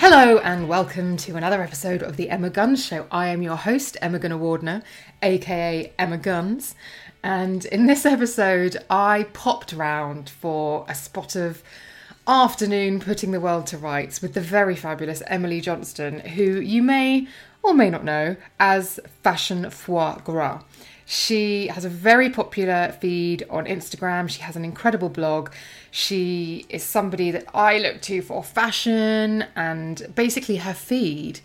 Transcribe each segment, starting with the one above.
Hello and welcome to another episode of the Emma Guns Show. I am your host, Emma Gunnar Wardner, aka Emma Guns. And in this episode, I popped round for a spot of afternoon putting the world to rights with the very fabulous Emily Johnston, who you may or may not know as Fashion Foie Gras. She has a very popular feed on Instagram. She has an incredible blog. She is somebody that I look to for fashion, and basically her feed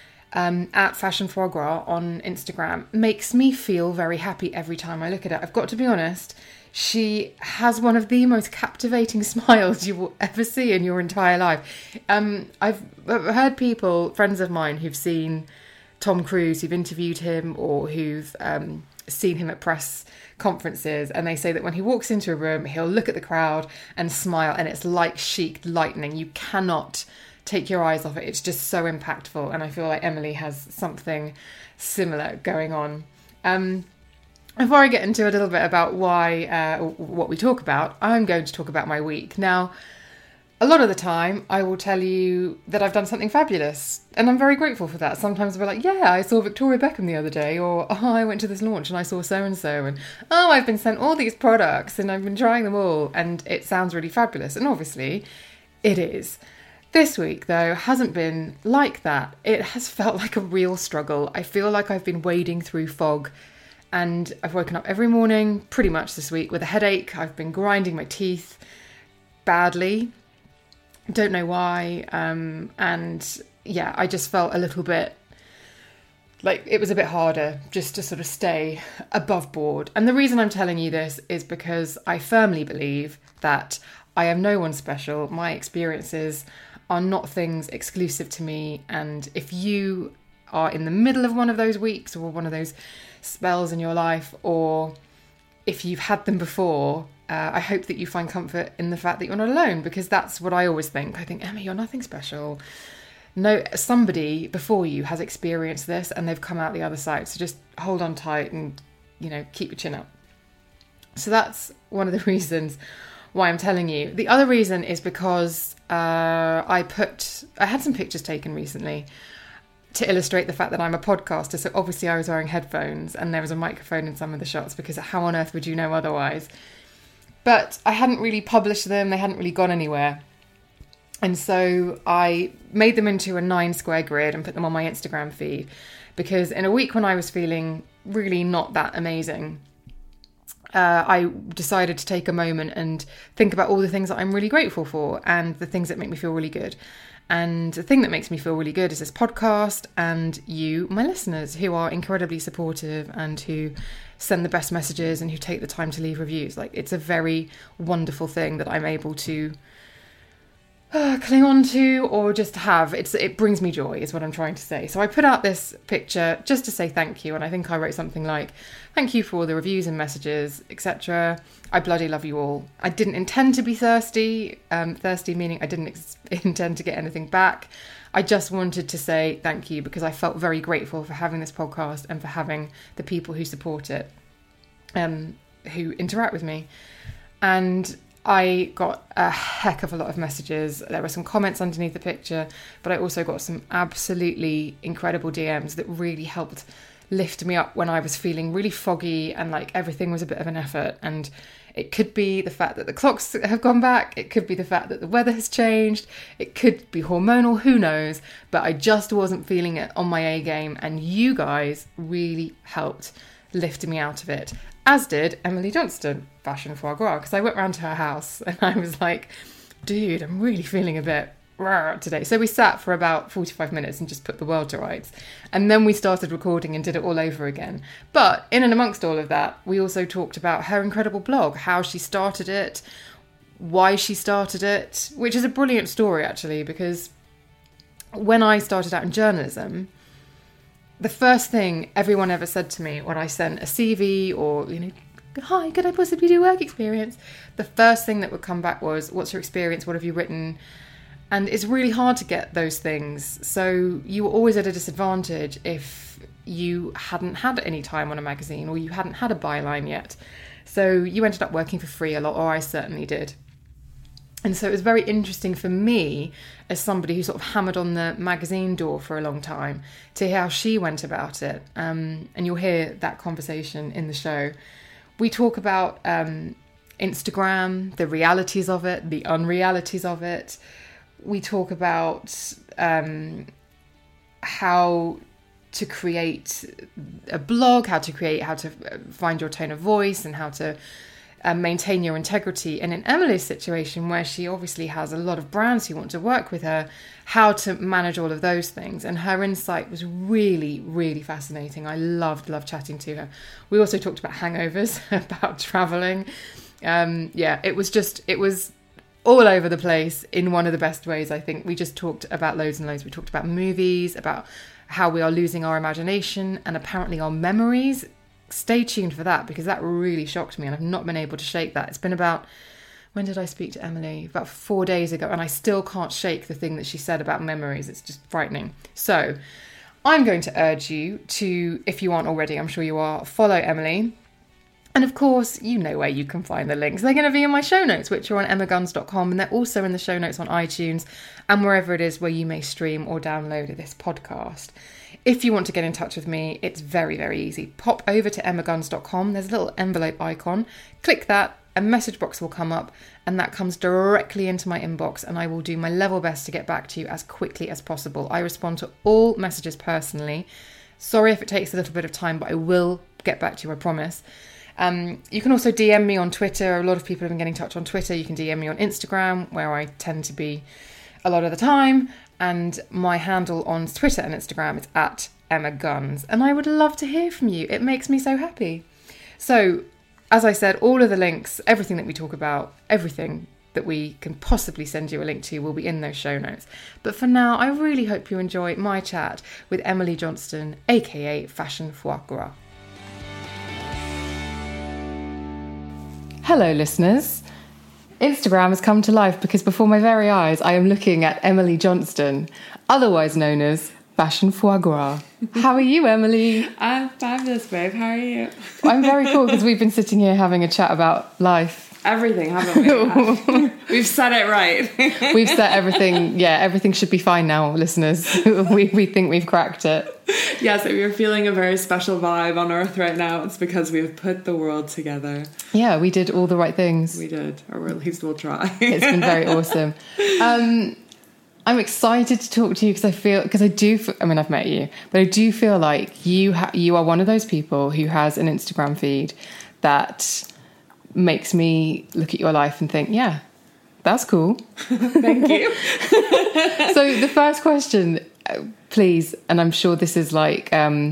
at Fashion Foie Gras on Instagram makes me feel very happy every time I look at it. I've got to be honest, she has one of the most captivating smiles you will ever see in your entire life. I've heard people, friends of mine, who've seen Tom Cruise, who've interviewed him or who've seen him at press conferences, and they say that when he walks into a room, he'll look at the crowd and smile, and it's like chic lightning. You cannot take your eyes off it. It's just so impactful, and I feel like Emily has something similar going on. Before I get into a little bit about what we talk about, I'm going to talk about my week. Now, a lot of the time, I will tell you that I've done something fabulous, and I'm very grateful for that. Sometimes I'll be like, yeah, I saw Victoria Beckham the other day, or oh, I went to this launch and I saw so-and-so, and oh, I've been sent all these products and I've been trying them all, and it sounds really fabulous, and obviously it is. This week, though, hasn't been like that. It has felt like a real struggle. I feel like I've been wading through fog, and I've woken up every morning, pretty much this week, with a headache. I've been grinding my teeth badly. Don't know why, and yeah, I just felt a little bit like it was a bit harder just to sort of stay above board. And the reason I'm telling you this is because I firmly believe that I am no one special. My experiences are not things exclusive to me, and if you are in the middle of one of those weeks or one of those spells in your life, or if you've had them before, I hope that you find comfort in the fact that you're not alone, because that's what I always think. I think, Emma, you're nothing special. No, somebody before you has experienced this and they've come out the other side. So just hold on tight and, keep your chin up. So that's one of the reasons why I'm telling you. The other reason is because I had some pictures taken recently to illustrate the fact that I'm a podcaster. So obviously I was wearing headphones and there was a microphone in some of the shots, because how on earth would you know otherwise? But I hadn't really published them. They hadn't really gone anywhere. And so I made them into a 9-square grid and put them on my Instagram feed, because in a week when I was feeling really not that amazing, I decided to take a moment and think about all the things that I'm really grateful for and the things that make me feel really good. And the thing that makes me feel really good is this podcast and you, my listeners, who are incredibly supportive and who send the best messages and who take the time to leave reviews. Like, it's a very wonderful thing that I'm able to cling on to or just have. It brings me joy is what I'm trying to say. So I put out this picture just to say thank you, and I think I wrote something like, thank you for all the reviews and messages, etc. I bloody love you all. I didn't intend to be thirsty, thirsty meaning I didn't intend to get anything back. I just wanted to say thank you because I felt very grateful for having this podcast and for having the people who support it, who interact with me. And I got a heck of a lot of messages. There were some comments underneath the picture, but I also got some absolutely incredible DMs that really helped lift me up when I was feeling really foggy and like everything was a bit of an effort. And it could be the fact that the clocks have gone back. It could be the fact that the weather has changed. It could be hormonal, who knows? But I just wasn't feeling it on my A game. And you guys really helped lift me out of it. As did Emily Johnston, Fashion Foie Gras, because I went round to her house and I was like, dude, I'm really feeling a bit rah today. So we sat for about 45 minutes and just put the world to rights. And then we started recording and did it all over again. But in and amongst all of that, we also talked about her incredible blog, how she started it, why she started it, which is a brilliant story, actually, because when I started out in journalism, the first thing everyone ever said to me when I sent a CV or, hi, could I possibly do work experience? The first thing that would come back was, what's your experience? What have you written? And it's really hard to get those things. So you were always at a disadvantage if you hadn't had any time on a magazine or you hadn't had a byline yet. So you ended up working for free a lot, or I certainly did. And so it was very interesting for me, as somebody who sort of hammered on the magazine door for a long time, to hear how she went about it. And you'll hear that conversation in the show. We talk about Instagram, the realities of it, the unrealities of it. We talk about how to create a blog, how to find your tone of voice, and how to maintain your integrity. And in Emily's situation, where she obviously has a lot of brands who want to work with her, how to manage all of those things. And her insight was really, really fascinating. I loved chatting to her. We also talked about hangovers, about traveling. It was all over the place in one of the best ways, I think. We just talked about loads and loads. We talked about movies, about how we are losing our imagination and apparently our memories. Stay tuned for that, because that really shocked me and I've not been able to shake that. It's been about, when did I speak to Emily? About 4 days ago, and I still can't shake the thing that she said about memories. It's just frightening. So I'm going to urge you to, if you aren't already, I'm sure you are, follow Emily. And of course, you know where you can find the links. They're going to be in my show notes, which are on emmaguns.com, and they're also in the show notes on iTunes and wherever it is where you may stream or download this podcast. If you want to get in touch with me, it's very, very easy. Pop over to emmaguns.com. There's a little envelope icon. Click that, a message box will come up, and that comes directly into my inbox, and I will do my level best to get back to you as quickly as possible. I respond to all messages personally. Sorry if it takes a little bit of time, but I will get back to you, I promise. You can also DM me on Twitter. A lot of people have been getting in touch on Twitter. You can DM me on Instagram, where I tend to be a lot of the time. And my handle on Twitter and Instagram is @EmmaGuns. And I would love to hear from you. It makes me so happy. So, as I said, all of the links, everything that we talk about, everything that we can possibly send you a link to will be in those show notes. But for now, I really hope you enjoy my chat with Emily Johnston, aka Fashion Foie Gras. Hello, listeners. Instagram has come to life because before my very eyes, I am looking at Emily Johnston, otherwise known as Fashion Foie Gras. How are you, Emily? I'm fabulous, babe. How are you? I'm very cool because we've been sitting here having a chat about life. Everything, haven't we? We've said it right. We've said everything. Yeah, everything should be fine now, listeners. we think we've cracked it. Yes, if you're feeling a very special vibe on Earth right now, it's because we've put the world together. Yeah, we did all the right things. We did, or at least we'll try. It's been very awesome. I'm excited to talk to you because I mean, I've met you, but I do feel like you are one of those people who has an Instagram feed that makes me look at your life and think, yeah, that's cool. Thank you. So the first question, please, and I'm sure this is like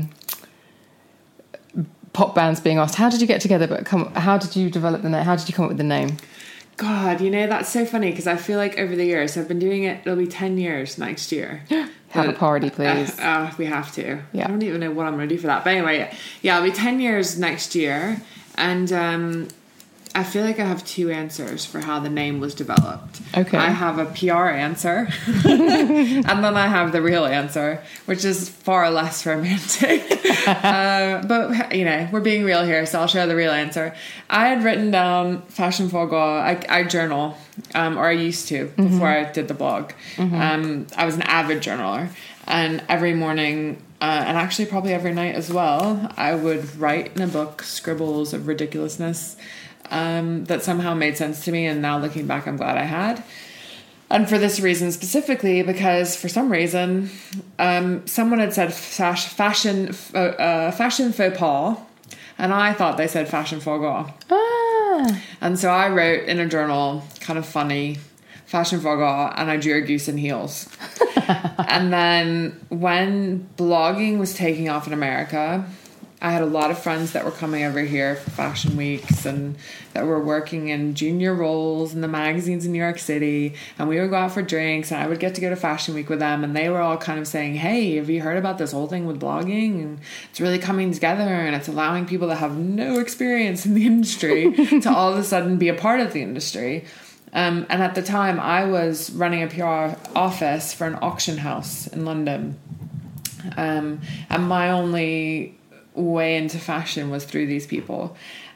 pop bands being asked, how did you get together? But how did you develop the name? How did you come up with the name? God, that's so funny because I feel like over the years, I've been doing it, it'll be 10 years next year. Have a party, please. We have to. Yeah. I don't even know what I'm going to do for that. But anyway, yeah, it'll be 10 years next year. And I feel like I have two answers for how the name was developed. Okay. I have a PR answer, and then I have the real answer, which is far less romantic. But, we're being real here, so I'll share the real answer. I had written down Fashion Foie Gras. I journal, or I used to, before I did the blog. I was an avid journaler, and every morning, and actually probably every night as well, I would write in a book scribbles of ridiculousness that somehow made sense to me, and now looking back, I'm glad I had. And for this reason specifically, because for some reason, someone had said fashion faux pas, and I thought they said fashion foie gras. And so I wrote in a journal, kind of funny, fashion foie gras, and I drew a goose in heels. And then when blogging was taking off in America, I had a lot of friends that were coming over here for fashion weeks and that were working in junior roles in the magazines in New York City. And we would go out for drinks and I would get to go to fashion week with them. And they were all kind of saying, hey, have you heard about this whole thing with blogging? And it's really coming together and it's allowing people that have no experience in the industry to all of a sudden be a part of the industry. And at the time I was running a PR office for an auction house in London. And my only way into fashion was through these people.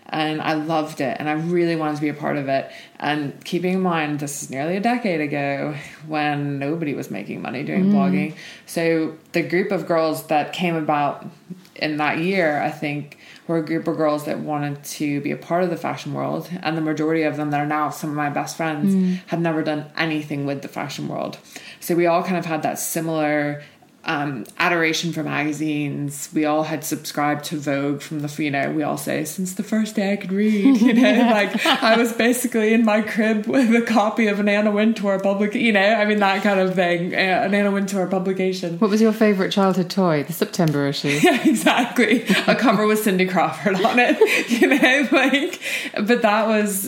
and I loved it, and I really wanted to be a part of it. And keeping in mind, this is nearly a decade ago when nobody was making money doing blogging. So the group of girls that came about in that year, I think, were a group of girls that wanted to be a part of the fashion world, and the majority of them that are now some of my best friends had never done anything with the fashion world. So we all kind of had that similar adoration for magazines. We all had subscribed to Vogue from the, we all say, since the first day I could read, like I was basically in my crib with a copy of an Anna Wintour that kind of thing, an Anna Wintour publication. What was your favourite childhood toy? The September issue. Yeah, exactly. A cover with Cindy Crawford on it, but that was,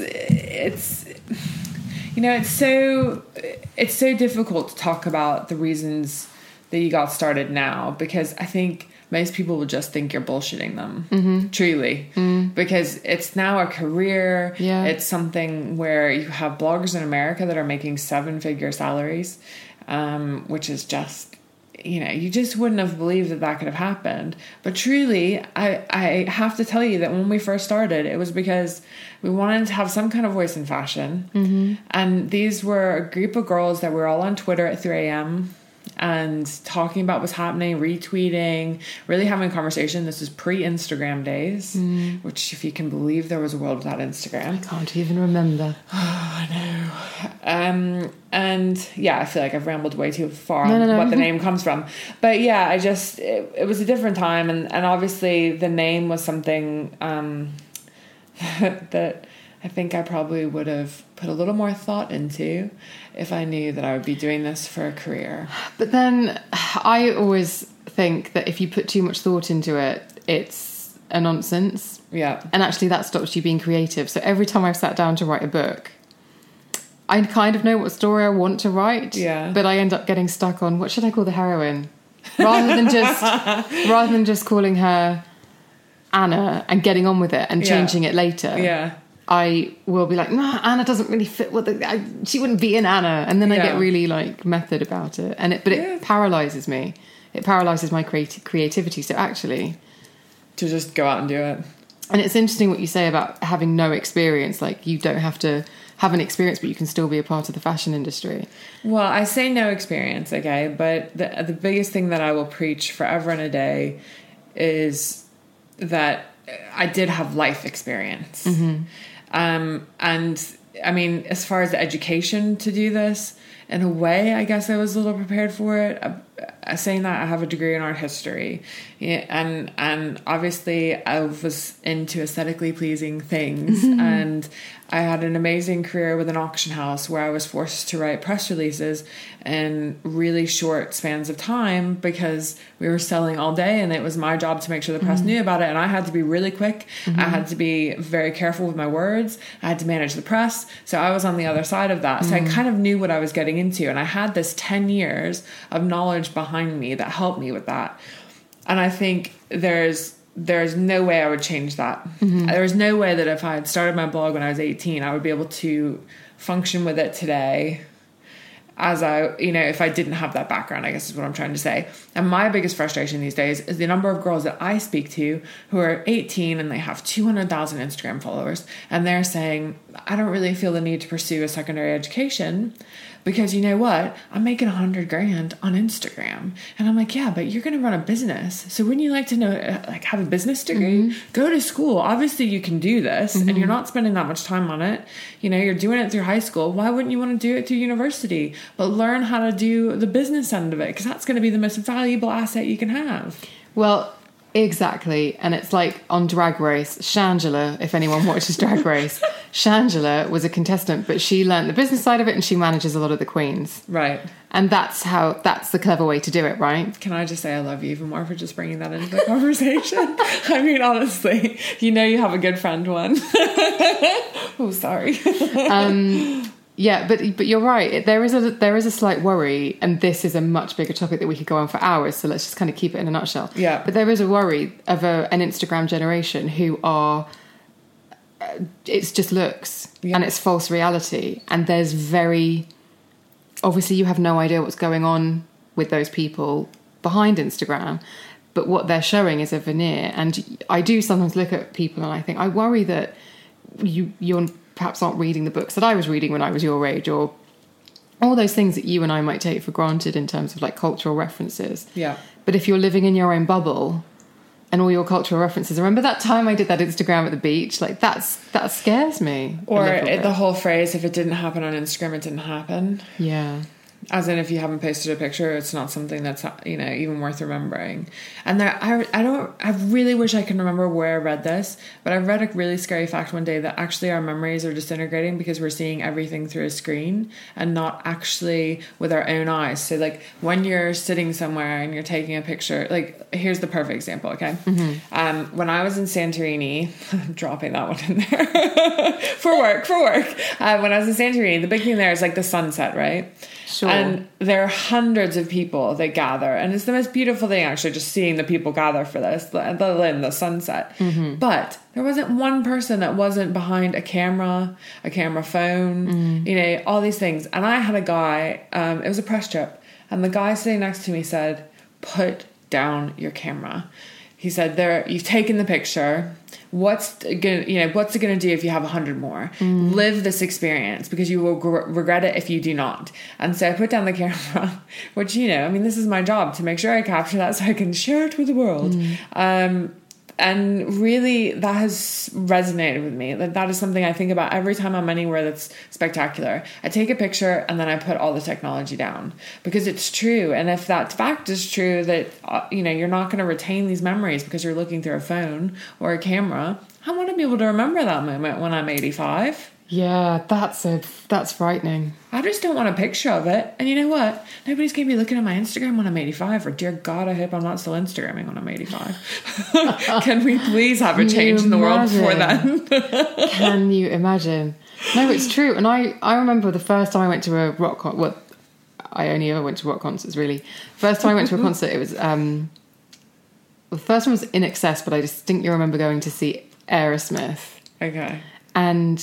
it's so difficult to talk about the reasons that you got started now, because I think most people will just think you're bullshitting them, truly, because it's now a career. Yeah. It's something where you have bloggers in America that are making 7-figure salaries, which is just, you just wouldn't have believed that could have happened. But truly, I have to tell you that when we first started, it was because we wanted to have some kind of voice in fashion. And these were a group of girls that were all on Twitter at 3 a.m. and talking about what's happening, retweeting, really having a conversation. This is pre-Instagram days, which, if you can believe, there was a world without Instagram. I can't even remember. Oh, I know. And yeah, I feel like I've rambled way too far on what the name comes from. But yeah, it was a different time, and obviously the name was something that I think I probably would have put a little more thought into if I knew that I would be doing this for a career. But then I always think that if you put too much thought into it, it's a nonsense. Yeah. And actually that stops you being creative. So every time I've sat down to write a book, I kind of know what story I want to write. Yeah. But I end up getting stuck on, what should I call the heroine? Rather than just calling her Anna and getting on with it and changing it later. Yeah. I will be like, nah, Anna doesn't really fit she wouldn't be in Anna. And then I get really method about it. But it paralyzes me. It paralyzes my creativity. So actually, to just go out and do it. And it's interesting what you say about having no experience. Like, you don't have to have an experience, but you can still be a part of the fashion industry. Well, I say no experience, okay? But the biggest thing that I will preach forever and a day is that I did have life experience. And I mean, as far as the education to do this, in a way, I guess I was a little prepared for it. Saying that, I have a degree in art history, and obviously I was into aesthetically pleasing things, and I had an amazing career with an auction house where I was forced to write press releases in really short spans of time because we were selling all day, and it was my job to make sure the press knew about it, and I had to be really quick. I had to be very careful with my words. I had to manage the press, so I was on the other side of that. So I kind of knew what I was getting into, and I had this 10 years of knowledge behind me that helped me with that. And I think there's no way I would change that. There's no way that if I had started my blog when I was 18, I would be able to function with it today as if I didn't have that background, I guess is what I'm trying to say. And my biggest frustration these days is the number of girls that I speak to who are 18 and they have 200,000 Instagram followers, and they're saying, I don't really feel the need to pursue a secondary education because, you know what, I'm making $100,000 on Instagram. And I'm like, yeah, but you're going to run a business. So wouldn't you like to know, have a business degree? Go to school. Obviously you can do this, and you're not spending that much time on it. You're doing it through high school. Why wouldn't you want to do it through university? But learn how to do the business end of it, because that's going to be the most valuable asset you can have. Well, exactly. And it's like on Drag Race, Shangela, if anyone watches Drag Race, Shangela was a contestant, but she learned the business side of it, and she manages a lot of the queens. Right. And that's the clever way to do it, right? Can I just say I love you even more for just bringing that into the conversation? I mean, honestly, you have a good friend one. Oh, sorry. Yeah, but you're right. There is a slight worry, and this is a much bigger topic that we could go on for hours. So let's just kind of keep it in a nutshell. Yeah. But there is a worry of an Instagram generation who are, it's just looks, and it's false reality, and there's obviously you have no idea what's going on with those people behind Instagram, but what they're showing is a veneer. And I do sometimes look at people and I think, I worry that you're perhaps aren't reading the books that I was reading when I was your age, or all those things that you and I might take for granted in terms of like cultural references. Yeah. But if you're living in your own bubble and all your cultural references, remember that time I did that Instagram at the beach? Like that scares me. Or the whole phrase, if it didn't happen on Instagram, it didn't happen. Yeah. As in, if you haven't posted a picture, it's not something that's, you know, even worth remembering. And I really wish I can remember where I read this, but I read a really scary fact one day that actually our memories are disintegrating because we're seeing everything through a screen and not actually with our own eyes. So like when you're sitting somewhere and you're taking a picture, like here's the perfect example, okay? Mm-hmm. When I was in Santorini, I'm dropping that one in there for work. When I was in Santorini, the big thing there is like the sunset, right? Sure. And there are hundreds of people that gather, and it's the most beautiful thing actually, just seeing the people gather for this, the sunset. Mm-hmm. But there wasn't one person that wasn't behind a camera phone, you know, all these things. And I had a guy, it was a press trip, and the guy sitting next to me said, "Put down your camera." He said, "There, you've taken the picture. What's it gonna do if you have 100 more? Live this experience because you will regret it if you do not." And so I put down the camera, which, you know, I mean, this is my job to make sure I capture that so I can share it with the world. And really, that has resonated with me. That is something I think about every time I'm anywhere that's spectacular. I take a picture and then I put all the technology down because it's true. And if that fact is true, that you know, you're not going to retain these memories because you're looking through a phone or a camera, I want to be able to remember that moment when I'm 85. Yeah, that's frightening. I just don't want a picture of it. And you know what? Nobody's going to be looking at my Instagram when I'm 85. Or dear God, I hope I'm not still Instagramming when I'm 85. Can we please have a change in the world before then? Can you imagine? No, it's true. And I remember the first time I went to a rock concert. Well, I only ever went to rock concerts, really. First time I went to a concert, it was... the first one was In Excess, but I distinctly remember going to see Aerosmith. Okay. And...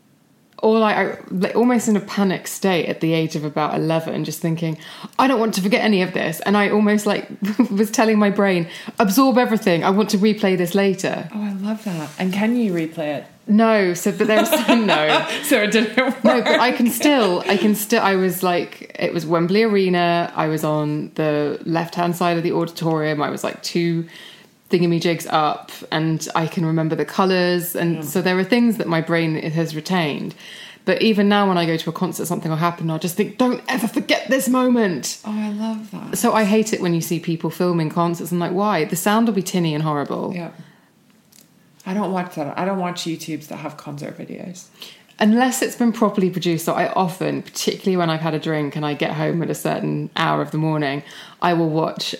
I like almost in a panic state at the age of about 11, just thinking, I don't want to forget any of this. And I almost like was telling my brain, absorb everything. I want to replay this later. Oh, I love that. And can you replay it? No. But there was no. So it didn't work. No, but I can still, I was like, it was Wembley Arena. I was on the left-hand side of the auditorium. I was like 2 thingamajigs up, and I can remember the colours, and so there are things that my brain has retained. But even now when I go to a concert, something will happen, I'll just think, don't ever forget this moment. Oh, I love that. So I hate it when you see people filming concerts. I'm like, why? The sound will be tinny and horrible. Yeah. I don't watch that. I don't watch YouTubes that have concert videos. Unless it's been properly produced. So I often, particularly when I've had a drink and I get home at a certain hour of the morning, I will watch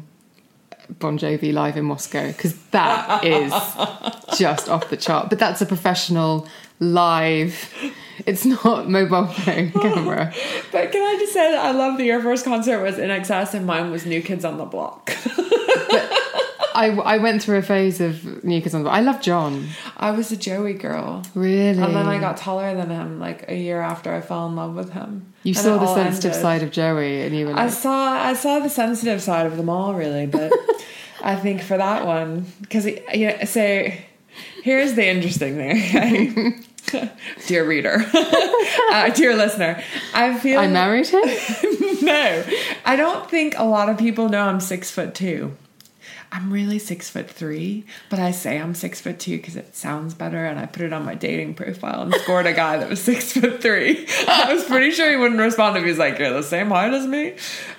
Bon Jovi live in Moscow, because that is just off the chart. But that's a professional live, it's not mobile phone camera. But can I just say that I love that your first concert was In Excess and mine was New Kids on the Block. But I went through a phase of New Kids on the Block. I love John. I was a Joey girl. Really? And then I got taller than him like a year after I fell in love with him. You saw the sensitive side of Joey, and you were like... I saw the sensitive side of them all, really, but I think for that one, because so here's the interesting thing, okay? Dear reader, dear listener, I feel I married him. No, I don't think a lot of people know I'm 6'2". I'm really 6'3", but I say I'm 6'2" because it sounds better, and I put it on my dating profile and scored a guy that was 6'3". I was pretty sure he wouldn't respond if he's like, "You're the same height as me."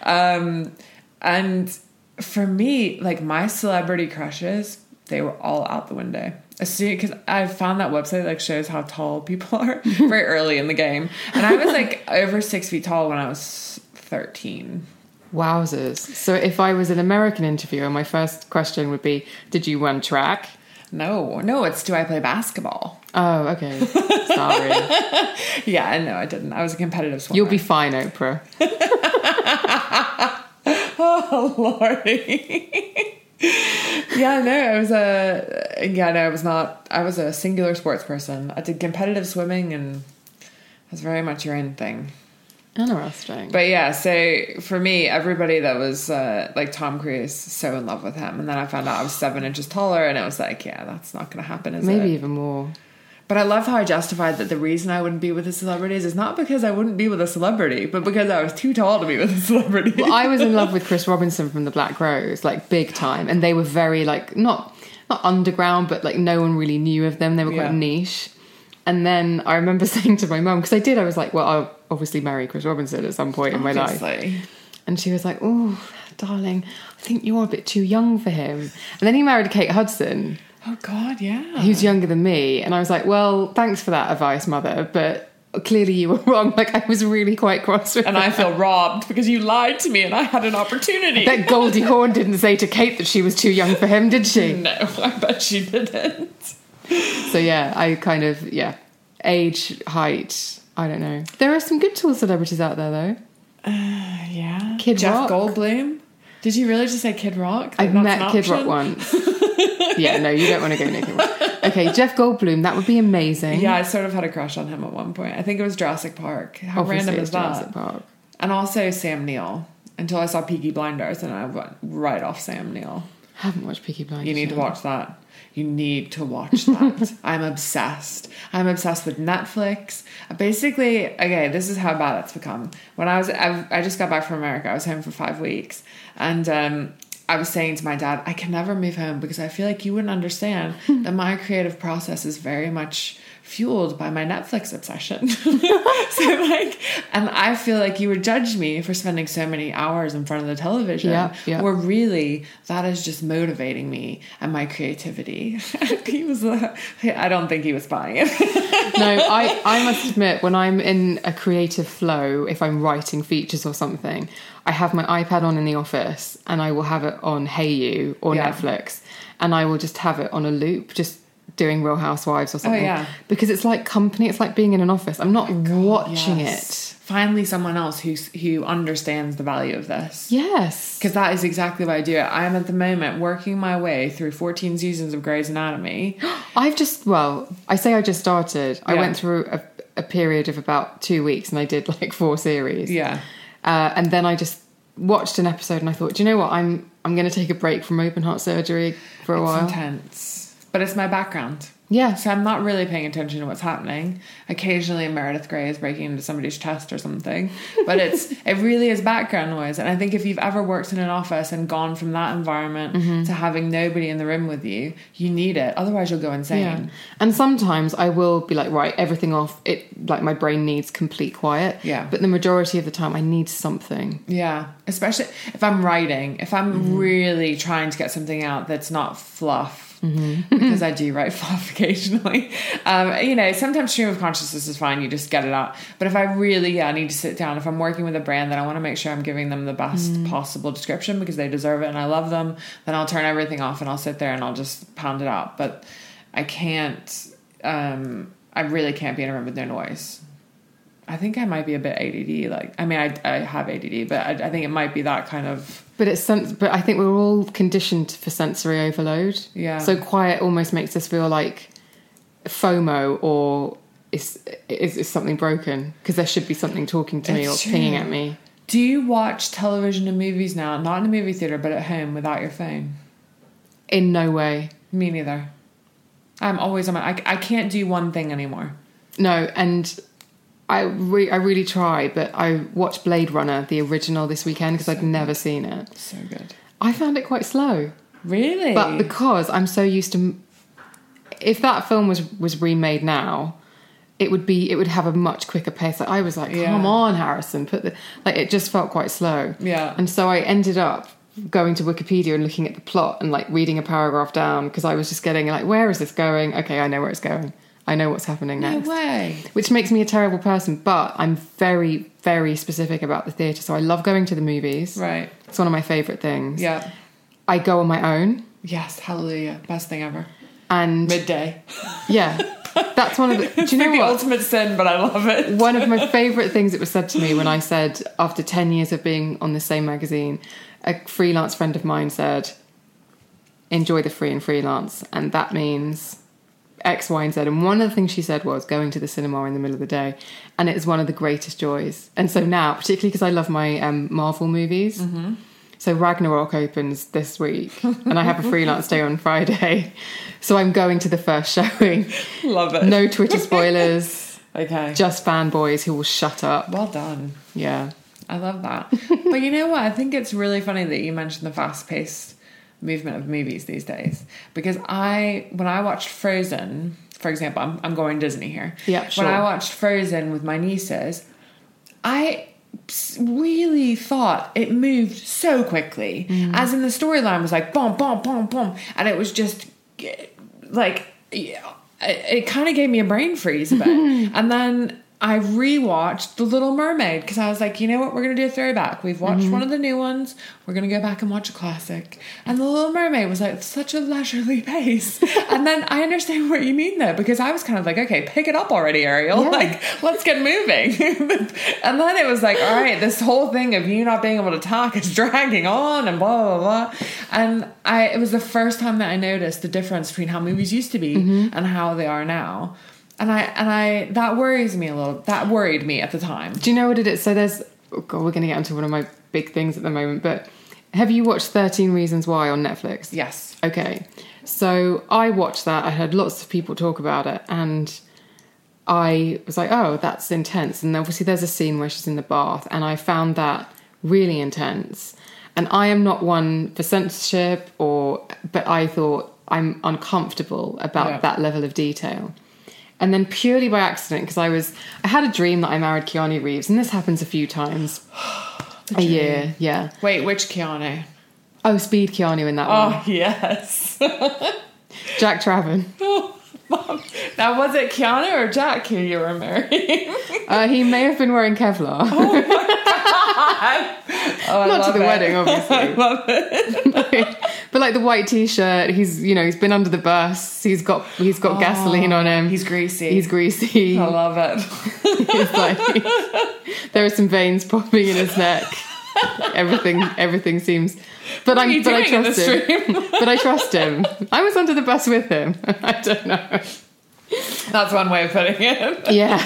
And for me, like my celebrity crushes, they were all out the window. Because I found that website that shows how tall people are very early in the game, and I was like over 6 feet tall when I was 13. Wowzers. So if I was an American interviewer, my first question would be, did you run track? No, it's do I play basketball? Oh, okay. Sorry. Yeah, no, I didn't. I was a competitive swimmer. You'll be fine, Oprah. Oh, Lordy. I was a singular sports person. I did competitive swimming, and it was very much your own thing. Interesting. But yeah, so for me, everybody that was like Tom Cruise, so in love with him. And then I found out I was 7 inches taller, and it was like, yeah, that's not going to happen, is it? Maybe even more. But I love how I justified that the reason I wouldn't be with the celebrities is not because I wouldn't be with a celebrity, but because I was too tall to be with a celebrity. Well, I was in love with Chris Robinson from the Black Rose, like big time. And they were very like, not underground, but like no one really knew of them. They were quite niche. And then I remember saying to my mum, because I was like, well, I'll obviously marry Chris Robinson at some point in my life. And she was like, oh, darling, I think you're a bit too young for him. And then he married Kate Hudson. Oh, God, yeah. Who's younger than me. And I was like, well, thanks for that advice, Mother, but clearly you were wrong. Like, I was really quite cross with And I feel robbed because you lied to me and I had an opportunity. That Goldie Hawn didn't say to Kate that she was too young for him, did she? No, I bet she didn't. So, yeah, I kind of, age, height, I don't know. There are some good tall celebrities out there, though. Yeah. Kid Jeff Rock. Goldblum. Did you really just say Kid Rock? I've met Kid Rock once. Yeah, no, you don't want to go near Kid Rock. Okay, Jeff Goldblum, that would be amazing. Yeah, I sort of had a crush on him at one point. I think it was Jurassic Park. How Obviously random is that? Jurassic Park. And also Sam Neill. Until I saw Peaky Blinders and I went right off Sam Neill. Haven't watched Peaky Blinders. You need to watch that. You need to watch that. I'm obsessed. I'm obsessed with Netflix. Basically, okay, this is how bad it's become. When I just got back from America. I was home for 5 weeks. And I was saying to my dad, I can never move home because I feel like you wouldn't understand that my creative process is very much fueled by my Netflix obsession. And I feel like you would judge me for spending so many hours in front of the television. Yeah. Where really that is just motivating me and my creativity. I don't think he was buying it. No, I must admit, when I'm in a creative flow, if I'm writing features or something, I have my iPad on in the office and I will have it on Hey You or Netflix, and I will just have it on a loop, just doing Real Housewives or something. Oh, yeah. Because it's like company, it's like being in an office. I'm not watching it. Finally someone else who understands the value of this. Yes. Because that is exactly why I do it. I am at the moment working my way through 14 seasons of Grey's Anatomy. I just started. I went through a period of about 2 weeks and I did like 4 series. Yeah. And then I just watched an episode and I thought, do you know what? I'm going to take a break from open heart surgery for a while. It's intense. But it's my background. Yeah. So I'm not really paying attention to what's happening. Occasionally Meredith Grey is breaking into somebody's chest or something. But it really is background noise. And I think if you've ever worked in an office and gone from that environment to having nobody in the room with you, you need it. Otherwise you'll go insane. Yeah. And sometimes I will be like, right, everything off. Like my brain needs complete quiet. Yeah. But the majority of the time I need something. Yeah. Especially if I'm writing, if I'm really trying to get something out that's not fluff. Because I do write fluff occasionally. Sometimes stream of consciousness is fine. You just get it out. But if I really need to sit down, if I'm working with a brand that I want to make sure I'm giving them the best possible description because they deserve it and I love them, then I'll turn everything off and I'll sit there and I'll just pound it out. But I can't, I really can't be in a room with no noise. I think I might be a bit ADD. I have ADD, but I think it might be that kind of... But but I think we're all conditioned for sensory overload. Yeah. So quiet almost makes us feel like FOMO or is something broken because there should be something talking to me or pinging at me. Do you watch television and movies now, not in a movie theater, but at home without your phone? In no way. Me neither. I'm always on I can't do one thing anymore. No, and I really try, but I watched Blade Runner, the original, this weekend because I'd never seen it. So good. I found it quite slow. Really? But because I'm so used to... If that film was remade now, it would have a much quicker pace. Like, I was like, come on, Harrison, it just felt quite slow. Yeah. And so I ended up going to Wikipedia and looking at the plot and like reading a paragraph down because I was just getting like, where is this going? Okay, I know where it's going. I know what's happening next. No way. Which makes me a terrible person, but I'm very, very specific about the theatre. So I love going to the movies. Right. It's one of my favourite things. Yeah. I go on my own. Yes, hallelujah. Best thing ever. And midday. Yeah. That's one of the... Do you know like what? The ultimate sin, but I love it. One of my favourite things that was said to me when I said, after 10 years of being on the same magazine, a freelance friend of mine said, enjoy the free and freelance. And that means X, Y, and Z. And one of the things she said was going to the cinema in the middle of the day. And it is one of the greatest joys. And so now, particularly because I love my Marvel movies. Mm-hmm. So Ragnarok opens this week and I have a freelance day on Friday. So I'm going to the first showing. Love it. No Twitter spoilers. Okay. Just fanboys who will shut up. Well done. Yeah. I love that. But you know what? I think it's really funny that you mentioned the fast-paced movement of movies these days. Because when I watched Frozen, for example, I'm going Disney here. Yeah, sure. When I watched Frozen with my nieces, I really thought it moved so quickly. As in the storyline was like boom, boom, boom, boom. And it was just like, it kind of gave me a brain freeze a bit. And then I rewatched The Little Mermaid because I was like, you know what, we're going to do a throwback. We've watched one of the new ones. We're going to go back and watch a classic. And The Little Mermaid was like such a leisurely pace. And then I understand what you mean though, because I was kind of like, okay, pick it up already, Ariel. Yeah. Like, let's get moving. And then it was like, all right, this whole thing of you not being able to talk is dragging on and blah, blah, blah. And it was the first time that I noticed the difference between how movies used to be and how they are now. And I that worries me a little. That worried me at the time. Do you know what it is? So there's, oh God, we're going to get into one of my big things at the moment, but have you watched 13 Reasons Why on Netflix? Yes. Okay. So I watched that. I heard lots of people talk about it and I was like, oh, that's intense. And obviously there's a scene where she's in the bath and I found that really intense. And I am not one for censorship but I thought I'm uncomfortable about that level of detail. And then purely by accident, because I had a dream that I married Keanu Reeves, and this happens a few times a year. Yeah. Wait, which Keanu? Oh, Speed Keanu in that one. Oh, yes. Jack Traven. Now, was it Keanu or Jack who you were marrying? He may have been wearing Kevlar. Oh my God. Oh, Not to the wedding, obviously. I love it. But like the white t-shirt, he's been under the bus. He's got gasoline on him. He's greasy. I love it. He's like, there are some veins popping in his neck. Everything seems. But I trust him. But I trust him. I was under the bus with him. I don't know. That's one way of putting it. Yeah.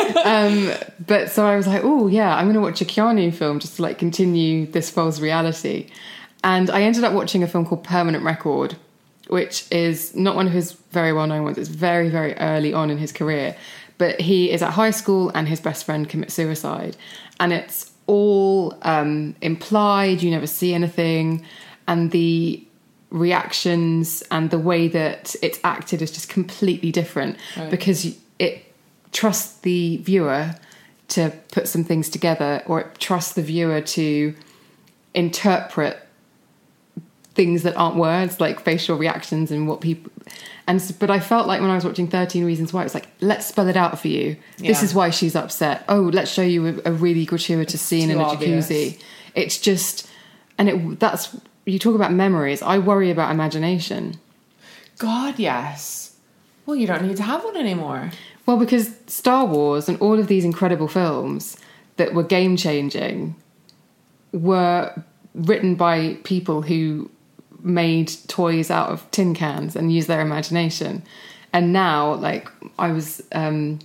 But so I was like, oh yeah, I'm going to watch a Keanu film just to like continue this false reality. And I ended up watching a film called Permanent Record, which is not one of his very well-known ones. It's very, very early on in his career. But he is at high school and his best friend commits suicide. And it's all implied. You never see anything. And the reactions and the way that it's acted is just completely different. Right. Because it trusts the viewer to put some things together, or it trusts the viewer to interpret things that aren't words, like facial reactions and what people. But I felt like when I was watching 13 Reasons Why, it's like, let's spell it out for you. Yeah. This is why she's upset. Oh, let's show you a really gratuitous scene in a jacuzzi. It's just, that's, you talk about memories. I worry about imagination. God, yes. Well, you don't need to have one anymore. Well, because Star Wars and all of these incredible films that were game-changing were written by people who made toys out of tin cans and used their imagination. And now, like, I was... there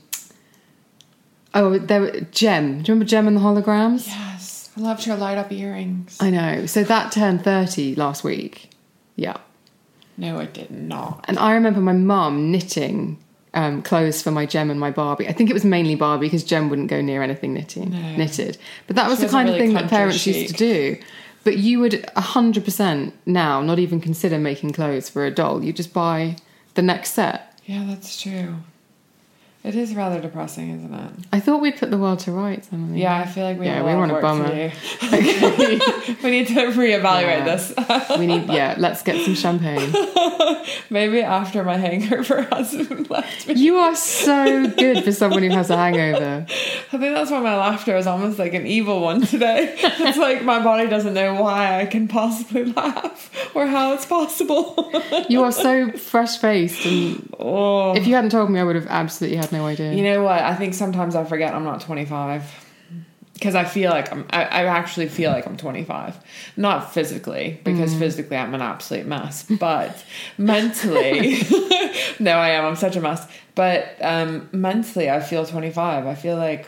were Gem. Do you remember Gem and the Holograms? Yes. I loved her light-up earrings. I know. So that turned 30 last week. Yeah. No, it did not. And I remember my mum knitting clothes for my Gem and my Barbie. I think it was mainly Barbie because Gem wouldn't go near anything knitted. But that was the kind of thing that parents used to do. But you would 100% now not even consider making clothes for a doll. You just buy the next set. Yeah, that's true. It is rather depressing, isn't it? I thought we'd put the world to rights, Emily. Yeah, I feel like we have a lot of work to do. We need to reevaluate this. Let's get some champagne. Maybe after my hangover hasn't left me. You are so good for someone who has a hangover. I think that's why my laughter is almost like an evil one today. It's like my body doesn't know why I can possibly laugh or how it's possible. You are so fresh-faced, and if you hadn't told me, I would have absolutely had no idea. You know what? I think sometimes I forget I'm not 25. because I feel like I actually feel like I'm 25. Not physically, because physically I'm an absolute mess, but mentally, no, I'm such a mess. But mentally, I feel 25. I feel like,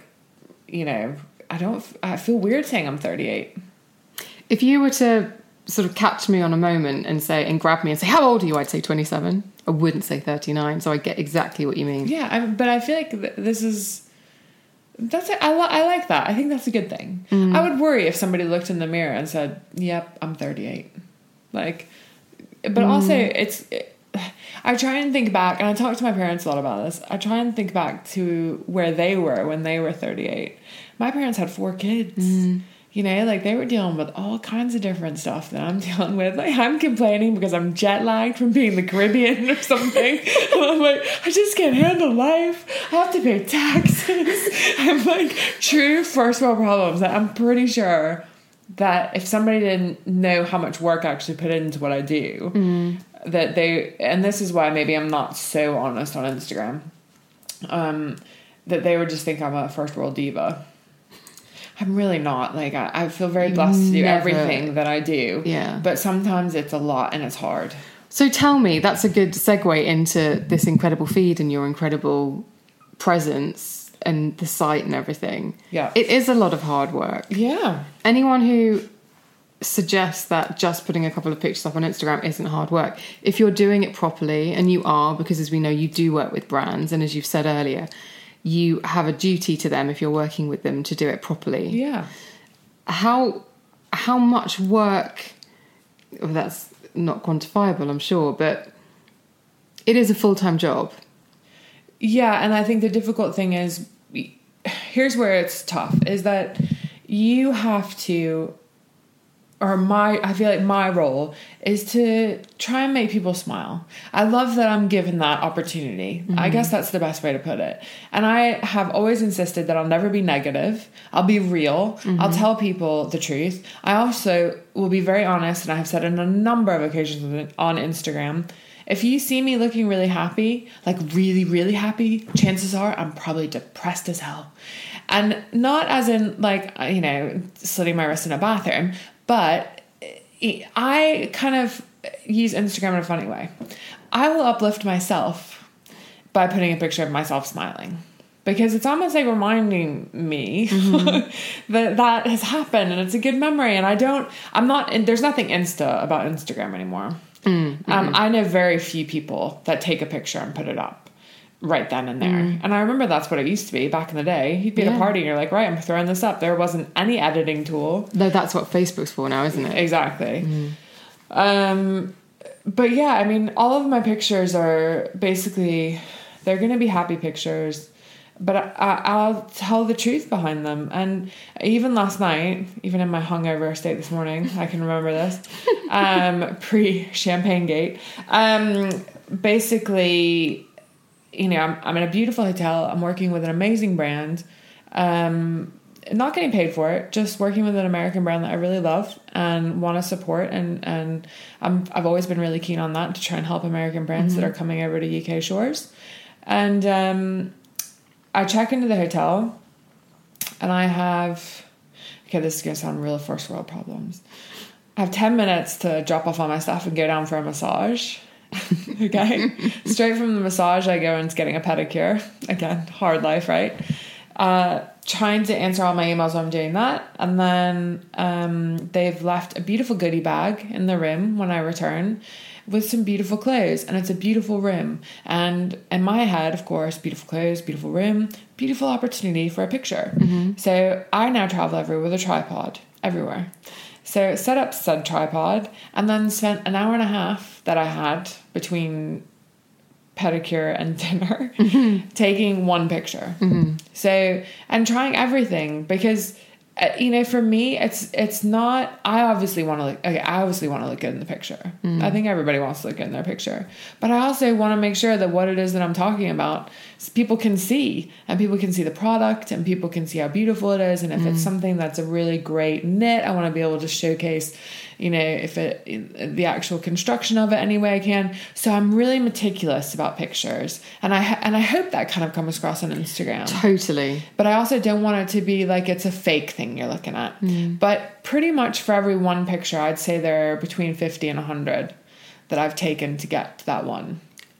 I feel weird saying I'm 38. If you were to sort of catch me on a moment and grab me and say, how old are you? I'd say 27. I wouldn't say 39. So I get exactly what you mean. Yeah, but I feel like this is... I like that. I think that's a good thing. I would worry if somebody looked in the mirror and said, yep, I'm 38. But also I try and think back, and I talk to my parents a lot about this. I try and think back to where they were when they were 38. My parents had 4 kids. They were dealing with all kinds of different stuff that I'm dealing with. I'm complaining because I'm jet lagged from being in the Caribbean or something. I'm like, I just can't handle life. I have to pay taxes. I'm like, true first world problems that I'm pretty sure that if somebody didn't know how much work I actually put into what I do, that and this is why maybe I'm not so honest on Instagram, that they would just think I'm a first world diva. I'm really not. I feel very blessed to do everything that I do. Yeah. But sometimes it's a lot and it's hard. So tell me, that's a good segue into this incredible feed and your incredible presence and the site and everything. Yeah. It is a lot of hard work. Yeah. Anyone who suggests that just putting a couple of pictures up on Instagram isn't hard work, if you're doing it properly, and you are, because as we know, you do work with brands, and as you've said earlier, you have a duty to them if you're working with them to do it properly. Yeah. How much work, well, that's not quantifiable, I'm sure, but it is a full-time job. Yeah, and I think the difficult thing is, here's where it's tough, is that you have to, I feel like my role is to try and make people smile. I love that I'm given that opportunity. I guess that's the best way to put it. And I have always insisted that I'll never be negative. I'll be real. I'll tell people the truth. I also will be very honest, and I have said on a number of occasions on Instagram, if you see me looking really happy, really, really happy, chances are I'm probably depressed as hell. And not as in slitting my wrist in a bathroom, but I kind of use Instagram in a funny way. I will uplift myself by putting a picture of myself smiling, because it's almost like reminding me that has happened, and it's a good memory. And there's nothing Insta about Instagram anymore. I know very few people that take a picture and put it up right then and there. And I remember that's what it used to be back in the day. You'd be at a party and you're like, right, I'm throwing this up. There wasn't any editing tool. No, that's what Facebook's for now, isn't it? Exactly. But yeah, I mean, all of my pictures are basically, they're going to be happy pictures, but I'll tell the truth behind them. And even last night, even in my hungover state this morning, I can remember this, pre-Champagne Gate, basically, I'm in a beautiful hotel. I'm working with an amazing brand. Not getting paid for it, just working with an American brand that I really love and want to support. And I've always been really keen on that, to try and help American brands that are coming over to UK shores. And I check into the hotel, and I have, this is going to sound real first world problems. I have 10 minutes to drop off all my stuff and go down for a massage. Okay. Straight from the massage, I go into getting a pedicure. Again, hard life, right? Trying to answer all my emails while I'm doing that. And then they've left a beautiful goodie bag in the room when I return with some beautiful clothes. And it's a beautiful room. And in my head, of course, beautiful clothes, beautiful room, beautiful opportunity for a picture. So I now travel everywhere with a tripod, everywhere. So set up said tripod, and then spent an hour and a half that I had between pedicure and dinner taking one picture. So, and trying everything, because for me, it's not, I obviously want to look good in the picture. I think everybody wants to look good in their picture, but I also want to make sure that what it is that I'm talking about, people can see, and people can see the product, and people can see how beautiful it is. And if it's something that's a really great knit, I want to be able to showcase, you know, if the actual construction of it any way I can. So I'm really meticulous about pictures, and I hope that kind of comes across on Instagram. Totally. But I also don't want it to be like it's a fake thing you're looking at. But pretty much for every one picture, I'd say there are between 50 and 100 that I've taken to get to that one.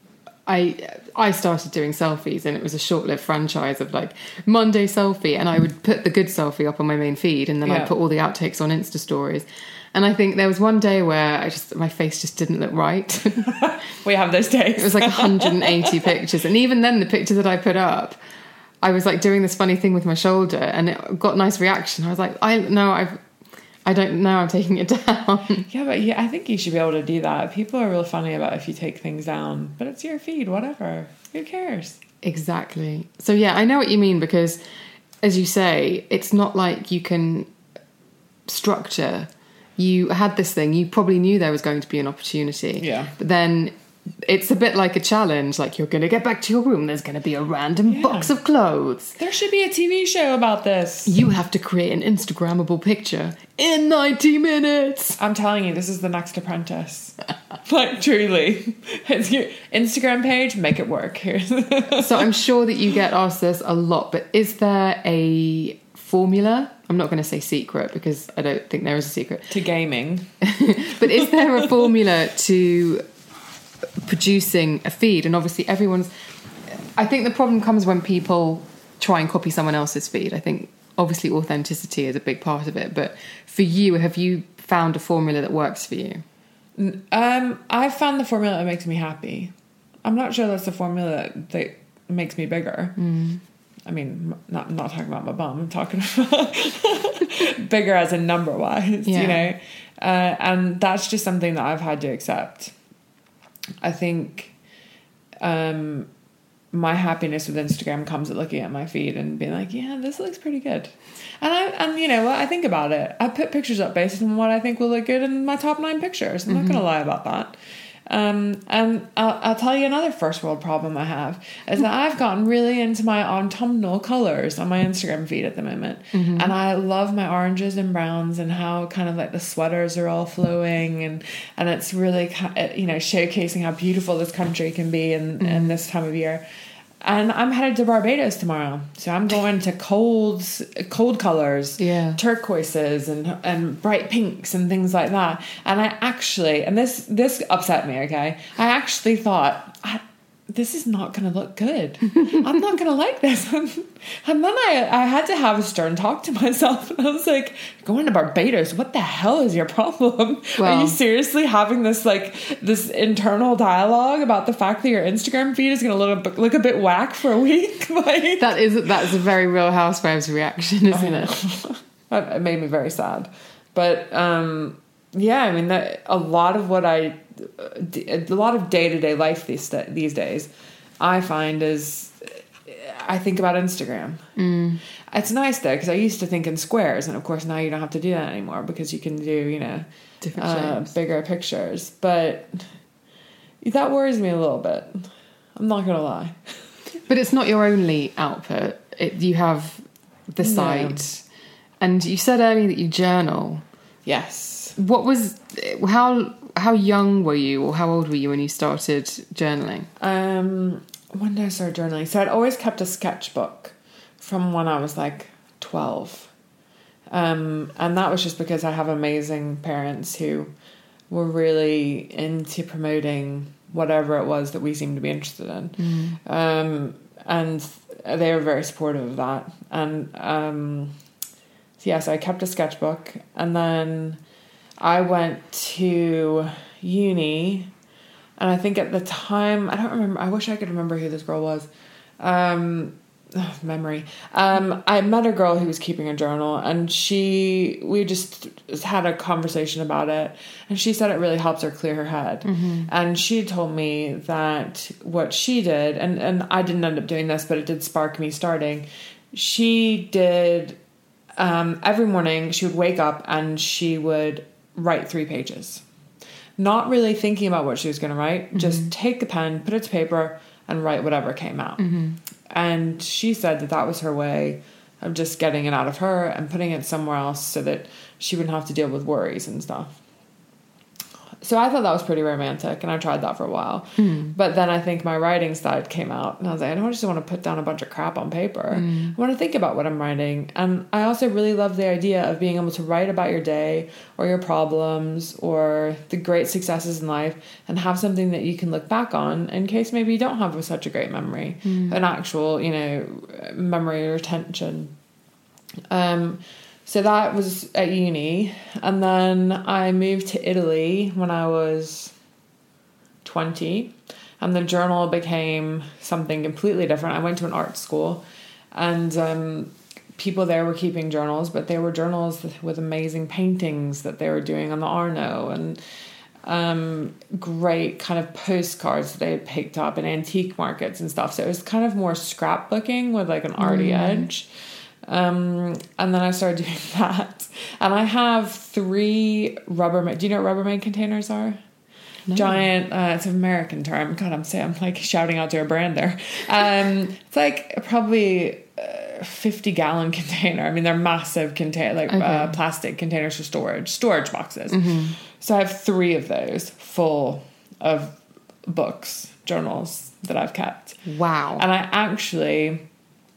I started doing selfies, and it was a short-lived franchise of like Monday selfie, and I would put the good selfie up on my main feed, and then I'd put all the outtakes on Insta stories. And I think there was one day where my face just didn't look right. We have those days. It was like 180 pictures, and even then the picture that I put up, I was like doing this funny thing with my shoulder, and it got nice reaction. I was like, I don't know, I'm taking it down. Yeah, but I think you should be able to do that. People are real funny about if you take things down, but it's your feed, whatever. Who cares? Exactly. So yeah, I know what you mean, because as you say, it's not like you can structure. You had this thing, you probably knew there was going to be an opportunity. Yeah. But then it's a bit like a challenge, like you're going to get back to your room, there's going to be a random box of clothes. There should be a TV show about this. You have to create an Instagrammable picture in 90 minutes. I'm telling you, this is the next Apprentice. Like, truly. It's your Instagram page, make it work. So I'm sure that you get asked this a lot, but is there a formula? I'm not going to say secret, because I don't think there is a secret. To gaming. But is there a formula to producing a feed? And obviously I think the problem comes when people try and copy someone else's feed. I think obviously authenticity is a big part of it, but for you, have you found a formula that works for you? I've found the formula that makes me happy. I'm not sure that's the formula that makes me bigger. I mean, I'm not talking about my bum, I'm talking about bigger as in number wise, you know, and that's just something that I've had to accept. I think my happiness with Instagram comes at looking at my feed and being like, yeah, this looks pretty good. And you know what, I think about it. I put pictures up based on what I think will look good in my top 9 pictures. I'm not going to lie about that. And I'll tell you another first world problem I have is that I've gotten really into my autumnal colors on my Instagram feed at the moment. And I love my oranges and browns and how kind of like the sweaters are all flowing, and it's really, you know, showcasing how beautiful this country can be in this time of year. And I'm headed to Barbados tomorrow, so I'm going to cold colors, turquoises and bright pinks and things like that. And I actually, and this upset me, okay? I actually thought, this is not going to look good. I'm not going to like this. And then I had to have a stern talk to myself. And I was like, going to Barbados, what the hell is your problem? Well, are you seriously having this internal dialogue about the fact that your Instagram feed is going to look a bit whack for a week? Like, that's a very Real Housewives reaction, isn't it? It made me very sad. But yeah, I mean, a lot of day-to-day life these days, I find is, I think about Instagram. It's nice though, because I used to think in squares, and of course now you don't have to do that anymore because you can do, you know, different bigger pictures. But that worries me a little bit. I'm not gonna lie. But it's not your only output. You have the site, and you said earlier that you journal. Yes. What was how young were you, or how old were you when you started journaling? When did I start journaling? So I'd always kept a sketchbook from when I was like 12. And that was just because I have amazing parents who were really into promoting whatever it was that we seemed to be interested in. And they were very supportive of that. And so I kept a sketchbook, and then I went to uni, and I think at the time, I don't remember, I wish I could remember who this girl was. Memory. I met a girl who was keeping a journal, and we just had a conversation about it, and she said it really helps her clear her head. And she told me that what she did, and I didn't end up doing this, but it did spark me starting. She did, every morning she would wake up and she would write 3 pages. Not really thinking about what she was going to write, just take the pen, put it to paper, and write whatever came out. And she said that was her way of just getting it out of her and putting it somewhere else so that she wouldn't have to deal with worries and stuff. So I thought that was pretty romantic, and I tried that for a while. But then I think my writing side came out, and I was like, I don't just want to put down a bunch of crap on paper. I want to think about what I'm writing. And I also really love the idea of being able to write about your day or your problems or the great successes in life and have something that you can look back on in case maybe you don't have such a great memory, an actual, memory retention. So that was at uni, and then I moved to Italy when I was 20, and the journal became something completely different. I went to an art school, and people there were keeping journals, but they were journals with amazing paintings that they were doing on the Arno, and great kind of postcards that they had picked up in antique markets and stuff. So it was kind of more scrapbooking with like an arty edge. And then I started doing that, and I have 3 Rubbermaid. Do you know what Rubbermaid containers are? No. Giant, it's an American term. God, I'm like shouting out to a brand there. It's like probably 50-gallon container. I mean, they're massive plastic containers for storage boxes. So I have 3 of those full of books, journals that I've kept. Wow. And I actually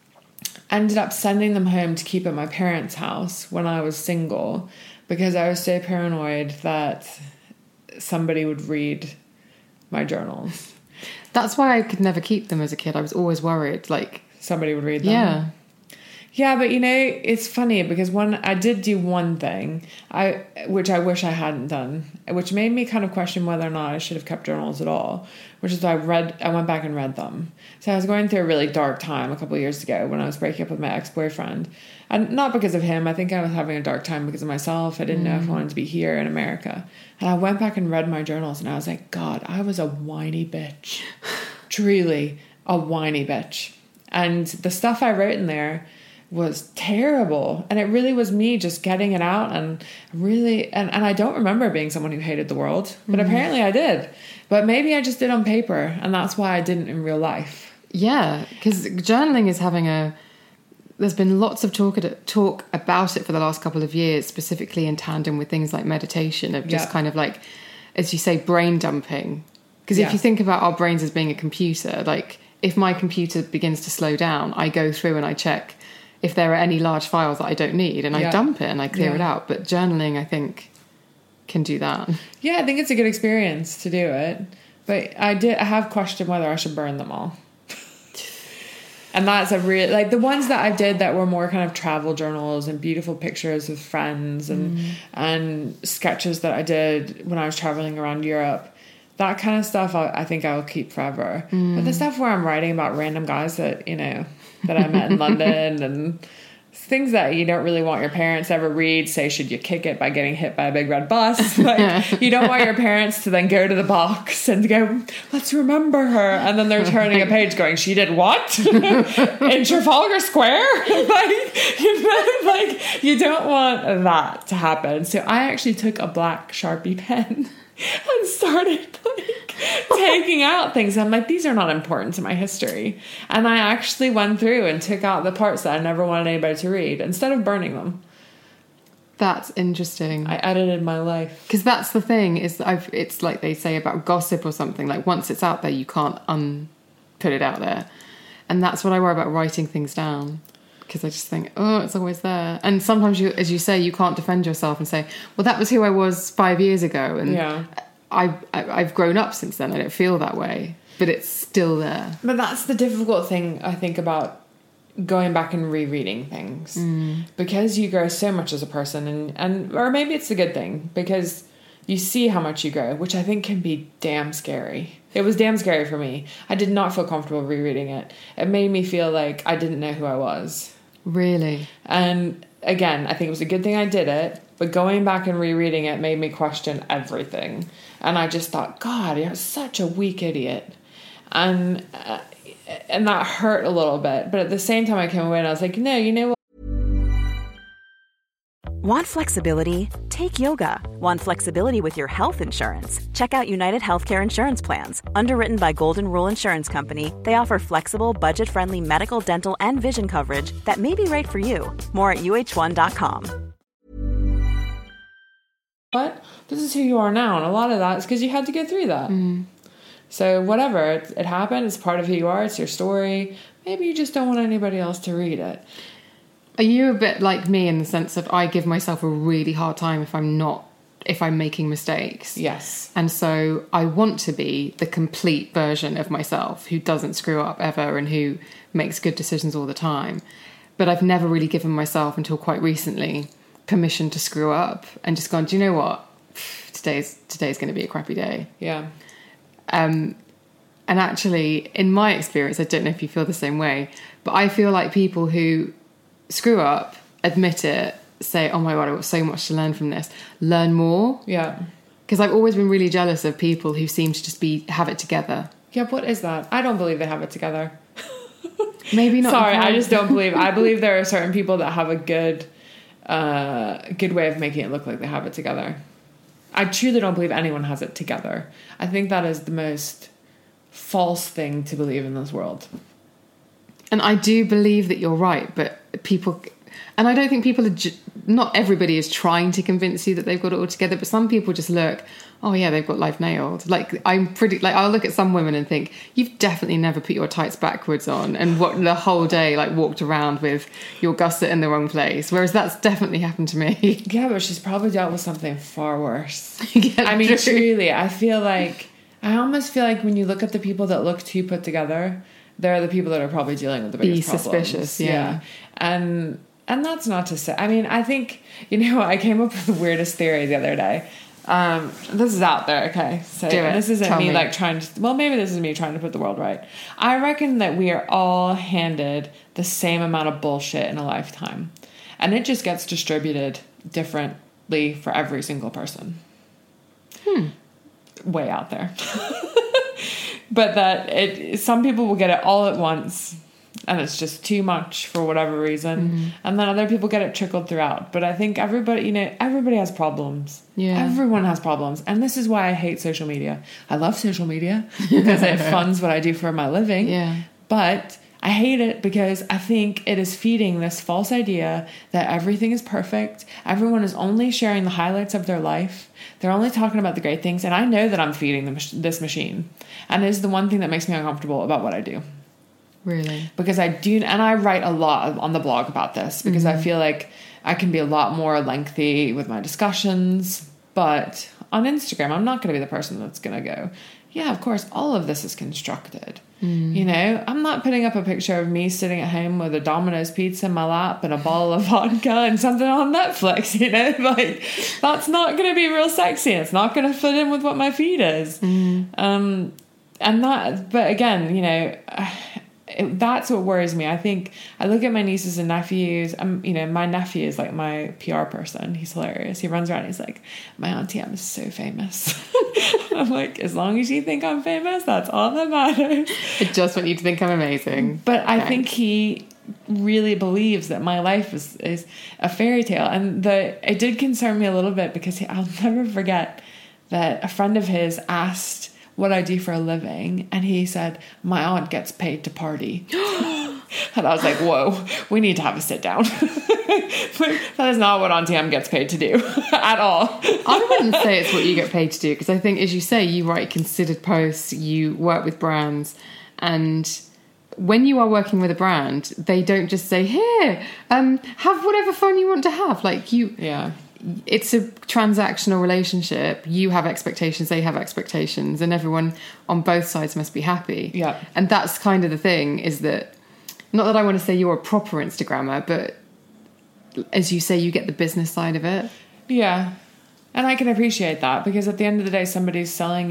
ended up sending them home to keep at my parents' house when I was single, because I was so paranoid that somebody would read my journals. That's why I could never keep them as a kid. I was always worried, like somebody would read them. Yeah, but it's funny because I did do one thing, which I wish I hadn't done, which made me kind of question whether or not I should have kept journals at all, which is I went back and read them. So I was going through a really dark time a couple of years ago when I was breaking up with my ex-boyfriend, and not because of him. I think I was having a dark time because of myself. I didn't know if I wanted to be here in America. And I went back and read my journals, and I was like, God, I was a whiny bitch. Truly a whiny bitch. And the stuff I wrote in there was terrible, and it really was me just getting it out, and really and I don't remember being someone who hated the world, but apparently I did. But maybe I just did on paper, and that's why I didn't in real life. Yeah, because journaling is there's been lots of talk about it for the last couple of years, specifically in tandem with things like meditation, of just kind of like, as you say, brain dumping. Because if you think about our brains as being a computer, like if my computer begins to slow down, I go through and I check if there are any large files that I don't need, and I dump it and I clear it out. But journaling, I think, can do that. Yeah, I think it's a good experience to do it. But I have questioned whether I should burn them all. And that's a real, like the ones that I did that were more kind of travel journals and beautiful pictures with friends and sketches that I did when I was traveling around Europe. That kind of stuff I think I will keep forever. But the stuff where I'm writing about random guys that, that I met in London, and things that you don't really want your parents to ever read, say, should you kick it by getting hit by a big red bus? Like, you don't want your parents to then go to the box and go, let's remember her. And then they're turning a page going, she did what? In Trafalgar Square? like, you don't want that to happen. So I actually took a black Sharpie pen and started taking out things. I'm like, these are not important to my history. And I actually went through and took out the parts that I never wanted anybody to read instead of burning them. That's interesting. I edited my life. Because that's the thing, it's like they say about gossip or something, like once it's out there, you can't put it out there. And that's what I worry about writing things down. Because I just think, it's always there. And sometimes, as you say, you can't defend yourself and say, well, that was who I was 5 years ago. And I've grown up since then. I don't feel that way. But it's still there. But that's the difficult thing, I think, about going back and rereading things. Because you grow so much as a person. And or maybe it's a good thing. Because you see how much you grow, which I think can be damn scary. It was damn scary for me. I did not feel comfortable rereading it. It made me feel like I didn't know who I was. Really? And again, I think it was a good thing I did it, but going back and rereading it made me question everything. And I just thought, God, I was such a weak idiot. And that hurt a little bit. But at the same time, I came away and I was like, no, you know what? Want flexibility? Take yoga. Want flexibility with your health insurance? Check out United Healthcare Insurance Plans. Underwritten by Golden Rule Insurance Company, they offer flexible, budget-friendly medical, dental, and vision coverage that may be right for you. More at UH1.com. What? this is who you are now. And a lot of that is because you had to get through that. So whatever, it happened. It's part of who you are. It's your story. Maybe you just don't want anybody else to read it. Are you a bit like me in the sense of I give myself a really hard time if I'm making mistakes? Yes. And so I want to be the complete version of myself who doesn't screw up ever and who makes good decisions all the time. But I've never really given myself, until quite recently, permission to screw up and just gone, do you know what? Today's going to be a crappy day. Yeah. And actually, in my experience, I don't know if you feel the same way, but I feel like people who screw up, admit it, say, oh my God, I've got so much to learn from this, learn more. Yeah. Because I've always been really jealous of people who seem to just have it together. Yeah, what is that? I don't believe they have it together. Maybe not. Sorry, I just don't believe. I believe there are certain people that have a good way of making it look like they have it together. I truly don't believe anyone has it together. I think that is the most false thing to believe in this world. And I do believe that you're right, but people... And I don't think people are... not everybody is trying to convince you that they've got it all together, but some people just look, oh yeah, they've got life nailed. Like, I'll look at some women and think, you've definitely never put your tights backwards on and what the whole day, like, walked around with your gusset in the wrong place. Whereas that's definitely happened to me. Yeah, but she's probably dealt with something far worse. Yeah, I mean, true. truly, I almost feel like when you look at the people that look too put together, they're the people that are probably dealing with the biggest problems. Be suspicious, yeah. And that's not to say... I mean, I think... You know, I came up with the weirdest theory the other day. This is out there, okay? So this isn't me like trying to... Well, maybe this is me trying to put the world right. I reckon that we are all handed the same amount of bullshit in a lifetime. And it just gets distributed differently for every single person. Way out there. But that some people will get it all at once and it's just too much for whatever reason. And then other people get it trickled throughout. But I think everybody has problems. Yeah. Everyone has problems. And this is why I hate social media. I love social media because it funds what I do for my living. Yeah. But I hate it because I think it is feeding this false idea that everything is perfect. Everyone is only sharing the highlights of their life. They're only talking about the great things. And I know that I'm feeding this machine. And it is the one thing that makes me uncomfortable about what I do. Really? Because I do, and I write a lot on the blog about this because I feel like I can be a lot more lengthy with my discussions. But on Instagram, I'm not going to be the person that's going to go, yeah, of course, all of this is constructed. You know, I'm not putting up a picture of me sitting at home with a Domino's pizza in my lap and a bottle of vodka and something on Netflix, you know, like that's not going to be real sexy. It's not going to fit in with what my feed is. And that, but again, you know, that's what worries me. I think I look at my nieces and nephews. You know, my nephew is like my PR person. He's hilarious. He runs around. He's like, my Auntie Em is so famous. I'm like, as long as you think I'm famous, that's all that matters. I just want you to think I'm amazing. But I think he really believes that my life is a fairy tale. And it did concern me a little bit because I'll never forget that a friend of his asked what I do for a living, and he said, my aunt gets paid to party. And I was like, whoa, we need to have a sit down. That is not what Auntie Em gets paid to do at all. I wouldn't say it's what you get paid to do, because I think, as you say, you write considered posts, you work with brands, and when you are working with a brand, they don't just say, here, have whatever fun you want to have. Like it's a transactional relationship. You have expectations, they have expectations, and everyone on both sides must be happy. Yeah. And that's kind of the thing, is that, not that I want to say you're a proper Instagrammer, but as you say, you get the business side of it. Yeah. And I can appreciate that, because at the end of the day, somebody's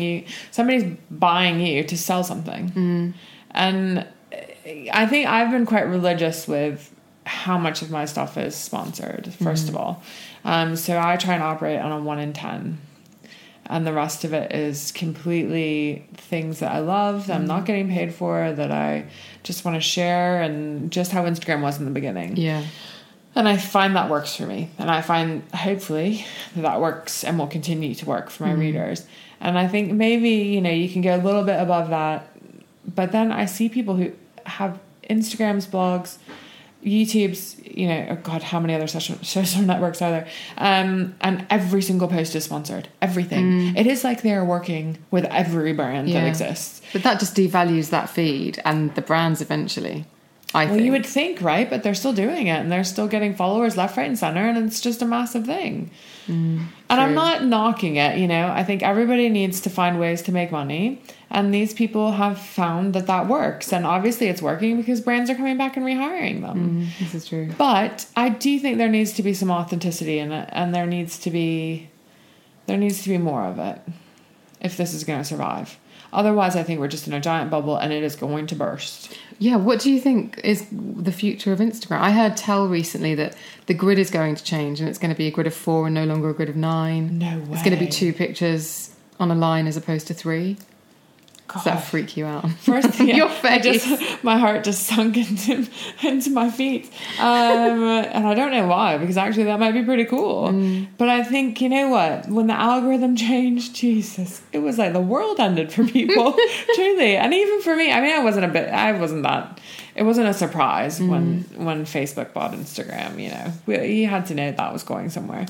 buying you to sell something. And I think I've been quite religious with how much of my stuff is sponsored, first of all. So I try and operate on a 1 in 10. And the rest of it is completely things that I love, that I'm not getting paid for, that I just want to share, and just how Instagram was in the beginning. Yeah. And I find that works for me. And I find, hopefully, that works and will continue to work for my readers. And I think maybe, you know, you can go a little bit above that. But then I see people who have Instagrams, blogs, YouTube's, you know, oh God, how many other social networks are there? And every single post is sponsored. Everything. It is like they're working with every brand that exists. But that just devalues that feed and the brands eventually, I think. You would think, right? But they're still doing it, and they're still getting followers left, right, and center, and it's just a massive thing. And I'm not knocking it, you know. I think everybody needs to find ways to make money, and these people have found that works, and obviously it's working because brands are coming back and rehiring them. This is true. But I do think there needs to be some authenticity in it, and there needs to be more of it if this is going to survive. Otherwise, I think we're just in a giant bubble and it is going to burst. Yeah, what do you think is the future of Instagram? I heard tell recently that the grid is going to change and it's going to be a grid of 4 and no longer a grid of 9. No way. It's going to be 2 pictures on a line as opposed to 3. God. Does that freak you out? First, Your face. My heart just sunk into my feet. And I don't know why, because actually that might be pretty cool. But I think, you know what? When the algorithm changed, Jesus, it was like the world ended for people, truly. And even for me, I mean, it wasn't a surprise when Facebook bought Instagram, you know. You had to know that was going somewhere.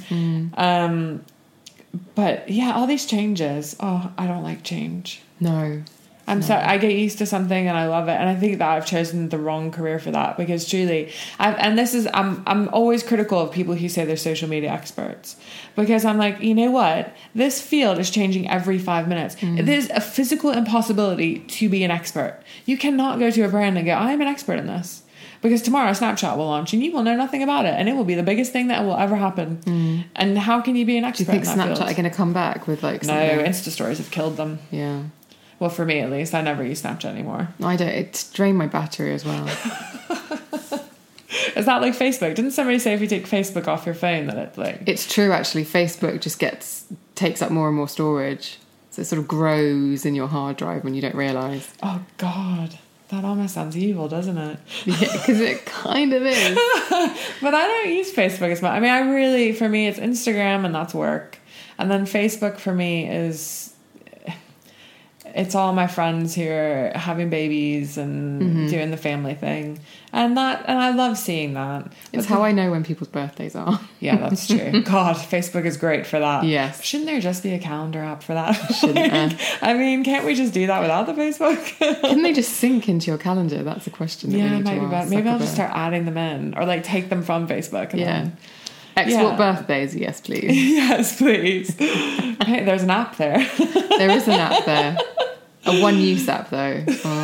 But yeah, all these changes. Oh, I don't like change. No. So I get used to something and I love it, and I think that I've chosen the wrong career for that, because truly, I'm always critical of people who say they're social media experts, because I'm like, you know what, this field is changing every 5 minutes. It is a physical impossibility to be an expert. You cannot go to a brand and go, I'm an expert in this, because tomorrow Snapchat will launch and you will know nothing about it, and it will be the biggest thing that will ever happen. And how can you be an expert? Do you think in that Snapchat field? are going to come back with like something? No, Insta stories have killed them. Yeah. Well, for me at least, I never use Snapchat anymore. I don't. It's drained my battery as well. Is that like Facebook? Didn't somebody say if you take Facebook off your phone that it like... It's true, actually. Facebook just takes up more and more storage. So it sort of grows in your hard drive when you don't realise. Oh, God. That almost sounds evil, doesn't it? Yeah, because it kind of is. But I don't use Facebook as much. I mean, for me, it's Instagram and that's work. And then Facebook for me is... It's all my friends who are having babies and doing the family thing. And I love seeing that. It's how I know when people's birthdays are. Yeah, that's true. God, Facebook is great for that. Yes. Shouldn't there just be a calendar app for that? Shouldn't I mean, can't we just do that without the Facebook? Can they just sync into your calendar? That's a question that we need to ask. Maybe I'll just start adding them in, or like take them from Facebook. And then, Export birthdays, yes, please. Yes, please. Hey, there's an app there. There is an app there. A one-use app, though.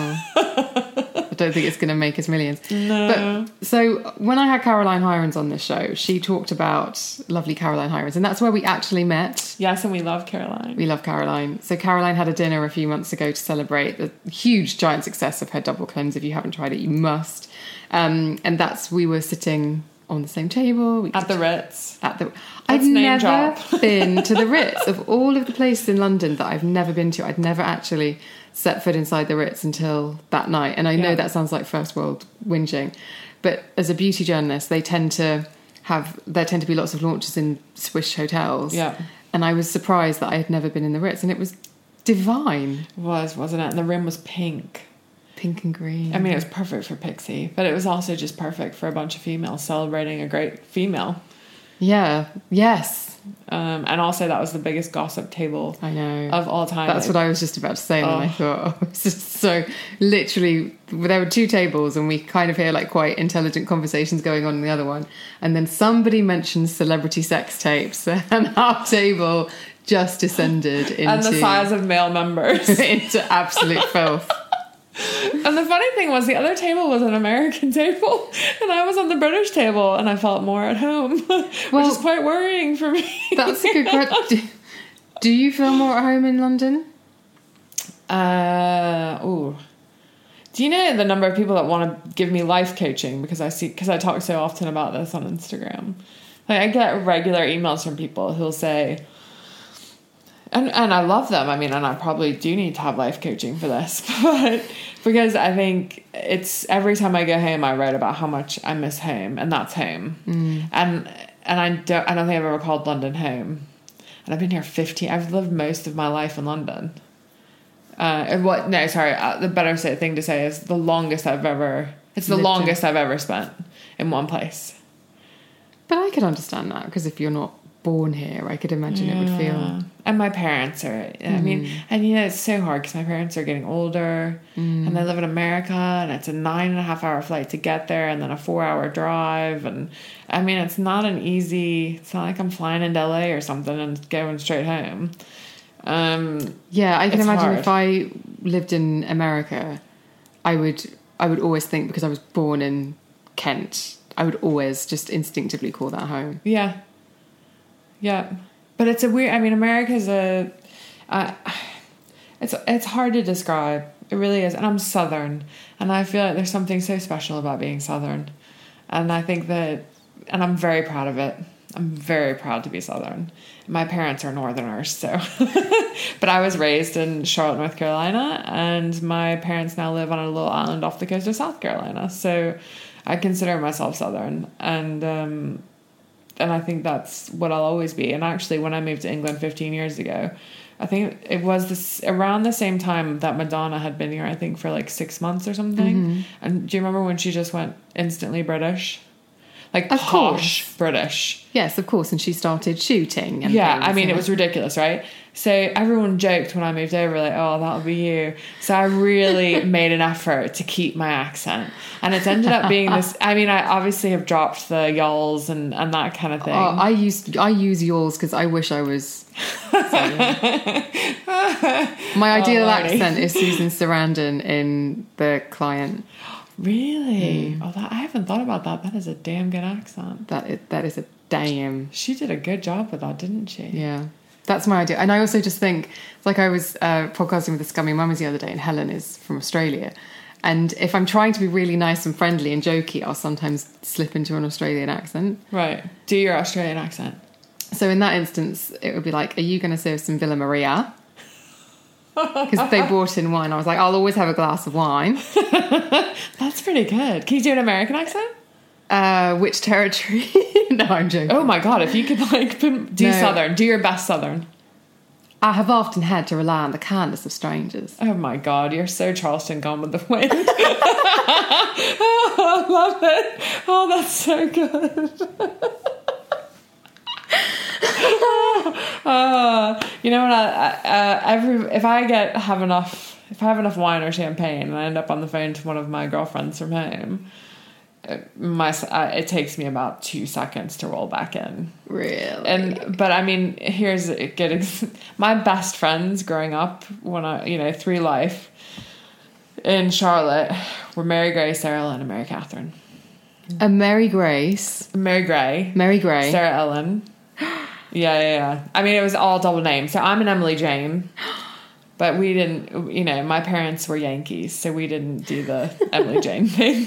I don't think it's going to make us millions. No. But so when I had Caroline Hirons on this show, she talked about lovely Caroline Hirons, and that's where we actually met. Yes, and we love Caroline. We love Caroline. So Caroline had a dinner a few months ago to celebrate the huge, giant success of her double cleanse. If you haven't tried it, you must. And we were sitting on the same table. At the Ritz. I'd never been to the Ritz. Of all of the places in London that I've never been to, I'd never actually set foot inside the Ritz until that night. And I know that sounds like first world whinging, but as a beauty journalist, there tend to be lots of launches in Swiss hotels. Yeah. And I was surprised that I had never been in the Ritz, and it was divine. It was, wasn't it? And the room was pink. Pink and green. I mean, it was perfect for Pixie, but it was also just perfect for a bunch of females celebrating a great female. Yeah. Yes. And also that was the biggest gossip table I know of all time. That's what I was just about to say, and then I thought, it's just so literally there were 2 tables, and we kind of hear like quite intelligent conversations going on in the other one, and then somebody mentioned celebrity sex tapes, and our table just descended into and the size of male members into absolute filth. And the funny thing was, the other table was an American table, and I was on the British table, and I felt more at home, which is quite worrying for me. That's a good question. Do you feel more at home in London? Do you know the number of people that want to give me life coaching because I talk so often about this on Instagram? Like, I get regular emails from people who'll say, and I love them. I mean, and I probably do need to have life coaching for this, but because I think it's every time I go home, I write about how much I miss home, and that's home. And I don't think I've ever called London home. And I've been here 15. I've lived most of my life in London. The better thing to say is the longest I've ever. It's the longest I've ever spent. in one place. But I could understand that, because if you're not born here, I could imagine it would feel... And my parents are, I mean, and it's so hard because my parents are getting older and they live in America, and it's a 9.5-hour flight to get there and then a 4-hour drive. And I mean, it's not it's not like I'm flying into LA or something and going straight home. Yeah, I can imagine hard. if I lived in America, I would always think, because I was born in Kent, I would always just instinctively call that home. Yeah. Yeah. But it's a weird, I mean, America's it's hard to describe. It really is. And I'm Southern, and I feel like there's something so special about being Southern. And I think that, and I'm very proud of it. I'm very proud to be Southern. My parents are Northerners, so. But I was raised in Charlotte, North Carolina, and my parents now live on a little island off the coast of South Carolina. So I consider myself Southern, and I think that's what I'll always be. And actually, when I moved to England 15 years ago, I think it was around the same time that Madonna had been here, I think, for like 6 months or something. And do you remember when she just went instantly British? Like, of posh course. British. Yes, of course. And she started shooting. And Yeah, things, I mean, it was ridiculous, right? So everyone joked when I moved over, like, oh, that'll be you. So I really made an effort to keep my accent. And it's ended up being this, I mean, I obviously have dropped the y'alls and that kind of thing. I use y'alls because I wish I was... My ideal accent is Susan Sarandon in The Client. Really? Oh, I haven't thought about that. That is a damn good accent. That is a damn... She did a good job with that, didn't she? Yeah. That's my idea. And I also just think, like, I was podcasting with the Scummy Mummies the other day, and Helen is from Australia. And if I'm trying to be really nice and friendly and jokey, I'll sometimes slip into an Australian accent. Right. Do your Australian accent. So in that instance, it would be like, are you going to serve some Villa Maria? Because they brought in wine. I was like, I'll always have a glass of wine. That's pretty good. Can you do an American accent? Which territory? No, I'm joking. Oh my God, if you could do Southern, do your best Southern. I have often had to rely on the kindness of strangers. Oh my God, you're so Charleston Gone with the Wind. Oh, I love it. Oh, that's so good. You know what? If I have enough wine or champagne and I end up on the phone to one of my girlfriends from home, it takes me about 2 seconds to roll back in. Really? But I mean, here's getting my best friends growing up when through life in Charlotte were Mary Grace, Sarah Ellen, and Mary Catherine. Mary Grace. Mary Gray. Sarah Ellen. Yeah. I mean, it was all double names. So I'm an Emily Jane. But we didn't, my parents were Yankees, so we didn't do the Emily Jane thing.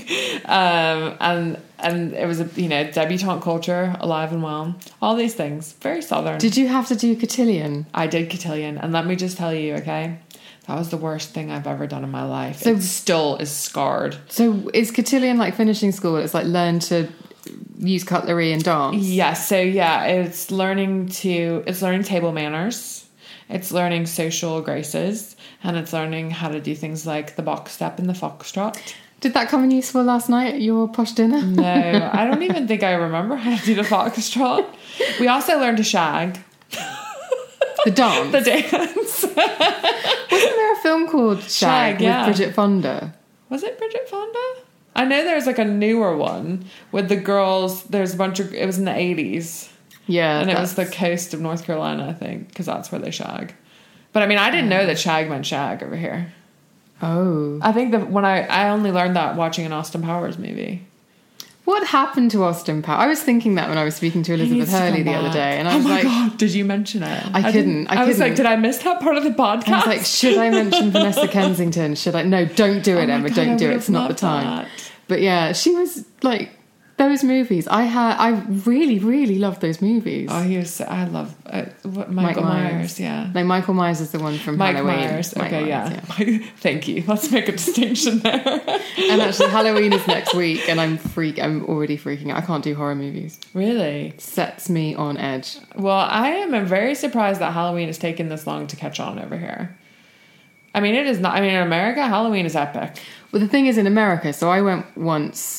And it was debutante culture, alive and well. All these things. Very Southern. Did you have to do cotillion? I did cotillion. And let me just tell you, okay, that was the worst thing I've ever done in my life. So, it still is scarred. So is cotillion like finishing school? It's like learn to use cutlery and dance? Yes. So yeah, it's learning table manners. It's learning social graces, and it's learning how to do things like the box step and the foxtrot. Did that come in useful last night at your posh dinner? No, I don't even think I remember how to do the foxtrot. We also learned to shag. The dance? The dance. Wasn't there a film called Shag with Bridget Fonda? Was it Bridget Fonda? I know there's like a newer one with the girls. There's a bunch of... It was in the 80s. Yeah. And it was the coast of North Carolina, I think, because that's where they shag. But I mean, I didn't know that shag meant shag over here. Oh. I think that when I only learned that watching an Austin Powers movie. What happened to Austin Powers? I was thinking that when I was speaking to Elizabeth Hurley the other day. And I was like... Oh my God, did you mention it? I couldn't. I was like, did I miss that part of the podcast? I was like, should I mention Vanessa Kensington? Should I? No, don't do it, Emma. Don't do it. It's not the time. That. But yeah, she was like... Those movies, I really, really loved those movies. Oh, I love Michael Myers. Yeah, no, Michael Myers is the one from Mike Halloween. Myers. Okay, yeah. Thank you. Let's make a distinction there. And actually, Halloween is next week, and I'm already freaking out. I can't do horror movies. Really? It sets me on edge. Well, I am very surprised that Halloween has taken this long to catch on over here. I mean, it is not. I mean, in America, Halloween is epic. Well, the thing is, in America, so I went once.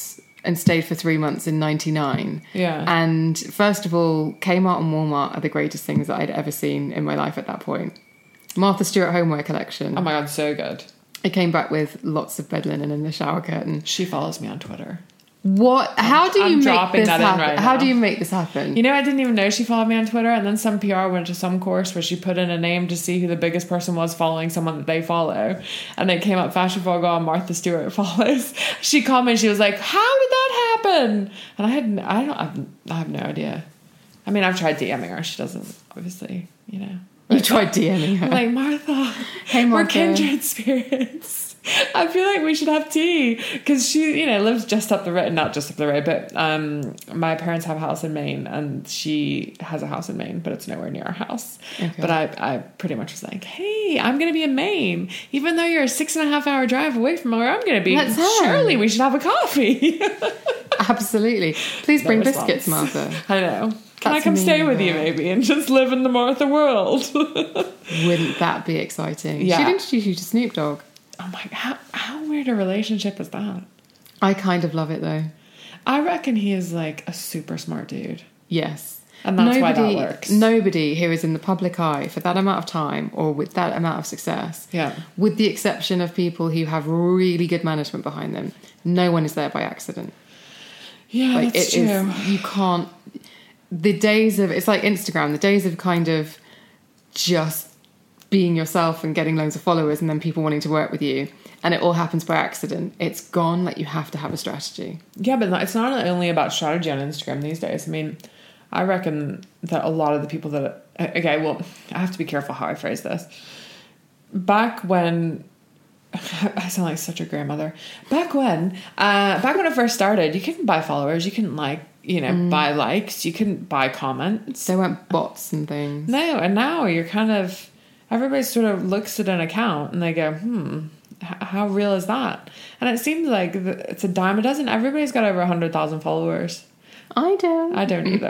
and stayed for 3 months in 99. Yeah. And first of all, Kmart and Walmart are the greatest things that I'd ever seen in my life at that point. Martha Stewart homeware collection. Oh my God, so good. It came back with lots of bed linen and the shower curtain. She follows me on Twitter. What? How do you I'm make dropping this that in happen? right How now. do you make this happen? You know, I didn't even know she followed me on Twitter, and then some PR went to some course where she put in a name to see who the biggest person was following someone that they follow, and it came up Fashion Foie Gras Martha Stewart follows. She commented, she was like, "How did that happen?" And I have no idea. I mean, I've tried DMing her. She doesn't, obviously, you know. You tried DMing her. I'm like, Martha, Hey, we're Martha. kindred spirits. I feel like we should have tea, because she, you know, lives just up the road, not just up the road, but my parents have a house in Maine, and she has a house in Maine, but it's nowhere near our house. Okay. But I pretty much was like, hey, I'm going to be in Maine, even though you're a 6.5 hour drive away from where I'm going to be. Let's have. Surely we should have a coffee. Absolutely. Please bring No response. biscuits, Martha. I know. Can I That's come stay mean, with you though. maybe and just live in the Martha world? Wouldn't that be exciting? Yeah. She'd introduce you to Snoop Dogg. Oh my, how weird a relationship is that? I kind of love it though. I reckon he is like a super smart dude. Yes. And that's why that works. Nobody who is in the public eye for that amount of time or with that amount of success, Yeah. with the exception of people who have really good management behind them, no one is there by accident. Yeah, Like that's it true. is, you can't, the days of, it's like Instagram, the days of kind of just being yourself and getting loads of followers and then people wanting to work with you and it all happens by accident, it's gone. Like, you have to have a strategy. Yeah, but it's not only about strategy on Instagram these days. I mean, I reckon that a lot of the people that... Okay, well, I have to be careful how I phrase this. Back when... I sound like such a grandmother. Back when it first started, you couldn't buy followers. You couldn't, like, you know, buy likes. You couldn't buy comments. There weren't bots and things. No, and now you're kind of... Everybody sort of looks at an account and they go, how real is that? And it seems like it's a dime a dozen. Everybody's got over 100,000 followers. I don't. I don't either.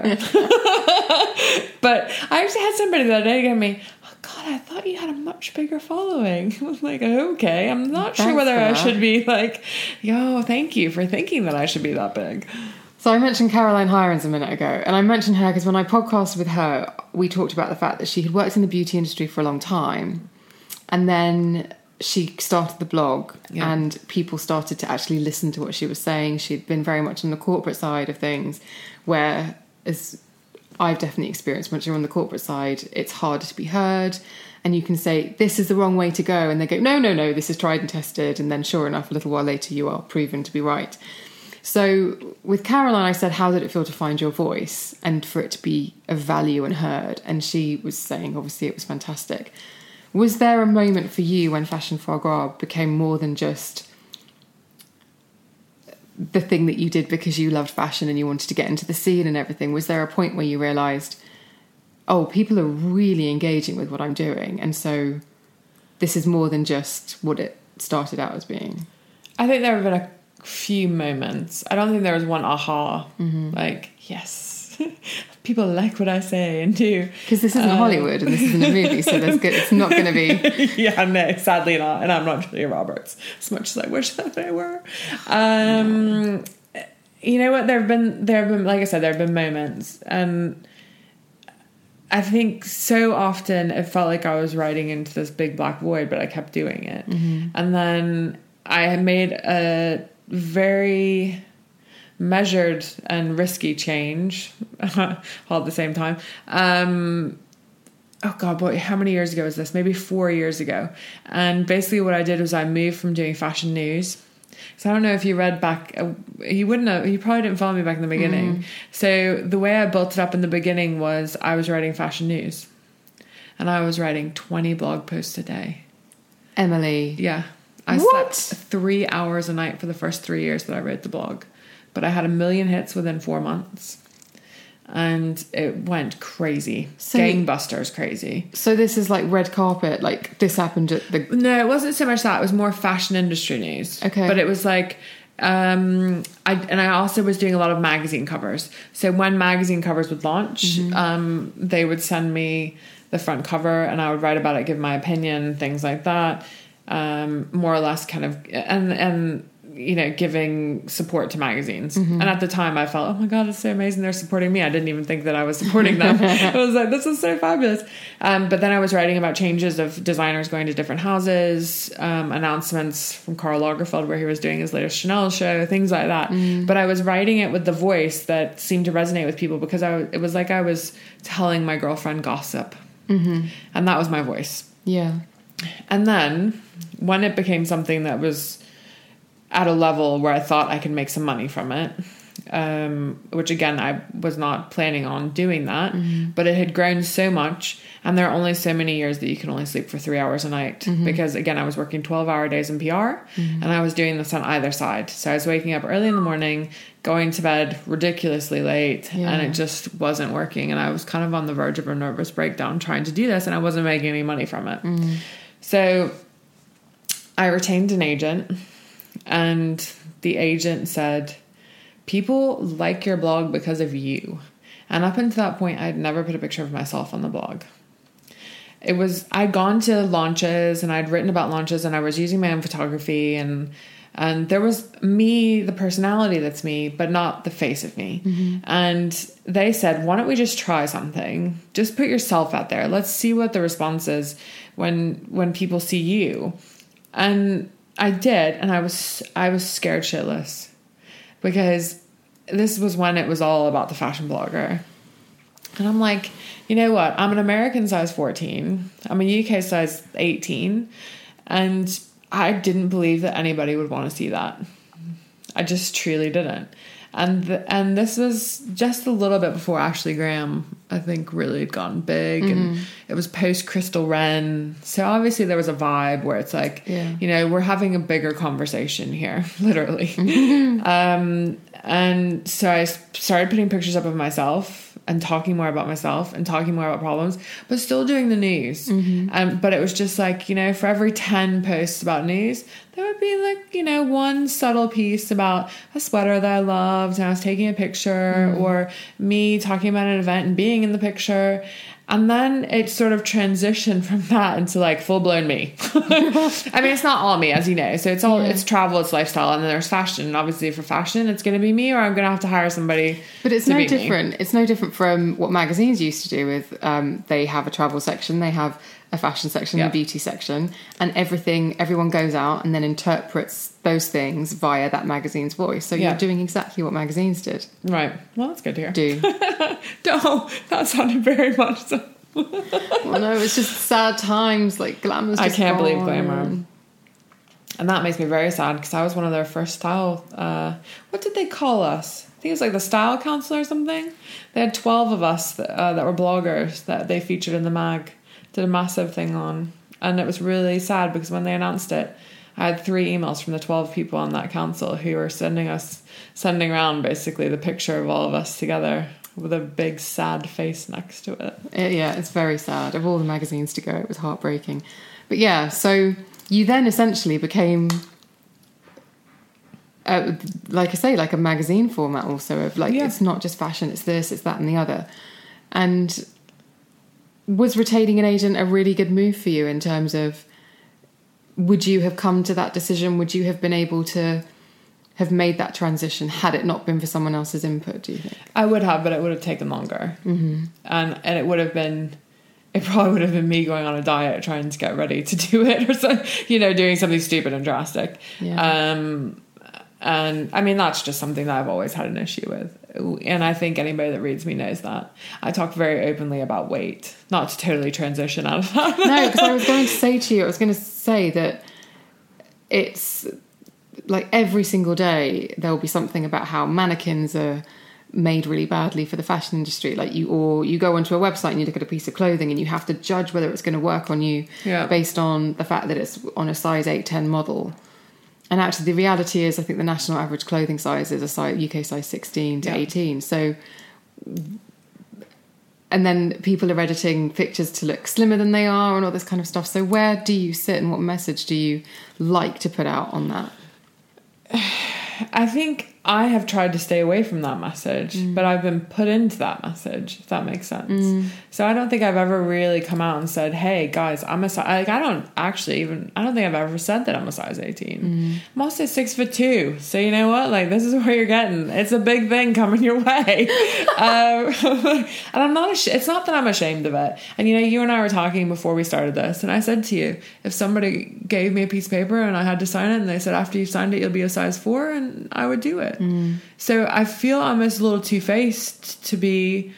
But I actually had somebody the other day go to me, oh God, I thought you had a much bigger following. I was like, okay, I'm not sure Thanks whether for I that. should be like, yo, thank you for thinking that I should be that big. So I mentioned Caroline Hirons a minute ago, and I mentioned her because when I podcasted with her, we talked about the fact that she had worked in the beauty industry for a long time, and then she started the blog, Yeah. and people started to actually listen to what she was saying. She'd been very much on the corporate side of things, where, as I've definitely experienced, once you're on the corporate side, it's harder to be heard, and you can say, this is the wrong way to go, and they go, no, this is tried and tested, and then sure enough, a little while later, you are proven to be right. So with Caroline, I said, how did it feel to find your voice and for it to be of value and heard? And she was saying, obviously, it was fantastic. Was there a moment for you when Fashion Foie Gras became more than just the thing that you did because you loved fashion and you wanted to get into the scene and everything? Was there a point where you realised, oh, people are really engaging with what I'm doing, and so this is more than just what it started out as being? I think there have been a few moments. I don't think there was one aha. Like, yes, people like what I say and do. Because this isn't Hollywood and this isn't a movie, so it's not going to be... Yeah, no, sadly not. And I'm not Julia Roberts, as much as I wish that I were. You know what? There have been, like I said, there have been moments, and I think so often it felt like I was riding into this big black void, but I kept doing it. And then I had made a very measured and risky change all at the same time. Oh God, boy, how many years ago was this? Maybe 4 years ago. And basically what I did was I moved from doing fashion news. So I don't know if you read back, you wouldn't have, you probably didn't follow me back in the beginning. So the way I built it up in the beginning was I was writing fashion news and I was writing 20 blog posts a day. Emily. Yeah. I What? slept 3 hours a night for the first 3 years that I wrote the blog. But I had 1 million hits within 4 months. And it went crazy. So- Gangbusters crazy. So this is like red carpet, like this happened at the... No, it wasn't so much that. It was more fashion industry news. Okay. But it was like... I also was doing a lot of magazine covers. So when magazine covers would launch, they would send me the front cover and I would write about it, give my opinion, things like that. More or less kind of... And giving support to magazines. And at the time I felt, oh my God, it's so amazing they're supporting me. I didn't even think that I was supporting them. I was like, this is so fabulous. But then I was writing about changes of designers going to different houses, announcements from Karl Lagerfeld where he was doing his latest Chanel show, things like that. But I was writing it with the voice that seemed to resonate with people, because it was like I was telling my girlfriend gossip. And that was my voice. Yeah. And then when it became something that was at a level where I thought I could make some money from it, which again, I was not planning on doing that, but it had grown so much, and there are only so many years that you can only sleep for 3 hours a night, because again, I was working 12-hour days in PR, and I was doing this on either side. So I was waking up early in the morning, going to bed ridiculously late, and it just wasn't working. And I was kind of on the verge of a nervous breakdown trying to do this, and I wasn't making any money from it. So I retained an agent, and the agent said, people like your blog because of you. And up until that point, I'd never put a picture of myself on the blog. I'd gone to launches, and I'd written about launches, and I was using my own photography, and there was me, the personality that's me, but not the face of me. And they said, why don't we just try something? Just put yourself out there. Let's see what the response is when people see you. And I did, and I was scared shitless, because this was when it was all about the fashion blogger. And I'm like, you know what? I'm an American size 14. I'm a UK size 18. And I didn't believe that anybody would want to see that. I just truly didn't. And this was just a little bit before Ashley Graham, I think, really had gotten big. And it was post Crystal Ren. So obviously there was a vibe where it's like, we're having a bigger conversation here, literally. And so I started putting pictures up of myself and talking more about myself and talking more about problems, but still doing the news. But it was just like, for every 10 posts about news, there would be like, one subtle piece about a sweater that I loved and I was taking a picture, or me talking about an event and being in the picture. And then it sort of transitioned from that into like full blown me. I mean, it's not all me, as you know. So it's travel, it's lifestyle, and then there's fashion. And obviously for fashion, it's going to be me, or I'm going to have to hire somebody. But it's no different. It's no different from what magazines used to do with, they have a travel section, they have a fashion section, a beauty section, and everyone goes out and then interprets those things via that magazine's voice. So you're doing exactly what magazines did. Right. Well, that's good to hear. No, that sounded very much so. Well, no, it's just sad times, like glamour's just I can't gone. believe glamour. And that makes me very sad, because I was one of their first style, what did they call us? I think it was like the style council or something. They had 12 of us that were bloggers that they featured in the mag. Did a massive thing on, and it was really sad, because when they announced it, I had 3 emails from the 12 people on that council who were sending around basically the picture of all of us together with a big sad face next to it. It's very sad. Of all the magazines to go, it was heartbreaking. But so you then essentially became, like I say, like a magazine format also of like, it's not just fashion, it's this, it's that and the other. And was retaining an agent a really good move for you in terms of, would you have come to that decision? Would you have been able to have made that transition had it not been for someone else's input, do you think? I would have, but it would have taken longer. And it probably would have been me going on a diet trying to get ready to do it, or doing something stupid and drastic. And I mean, that's just something that I've always had an issue with. And I think anybody that reads me knows that. I talk very openly about weight, not to totally transition out of that. No, because I was going to say that it's like every single day there'll be something about how mannequins are made really badly for the fashion industry. Like you go onto a website and you look at a piece of clothing and you have to judge whether it's going to work on you based on the fact that it's on a size 8-10 model. And actually, the reality is, I think the national average clothing size is a UK size 16 to 18. So, and then people are editing pictures to look slimmer than they are and all this kind of stuff. So where do you sit, and what message do you like to put out on that? I think I have tried to stay away from that message, but I've been put into that message, if that makes sense. So I don't think I've ever really come out and said, hey guys, I'm a size, like, I don't think I've ever said that I'm a size 18. I'm also 6'2". So you know what? Like, this is where you're getting. It's a big thing coming your way. And I'm not, it's not that I'm ashamed of it. And you know, you and I were talking before we started this, and I said to you, if somebody gave me a piece of paper and I had to sign it, and they said, after you've signed it, you'll be a size 4, and I would do it. So I feel almost a little two-faced to be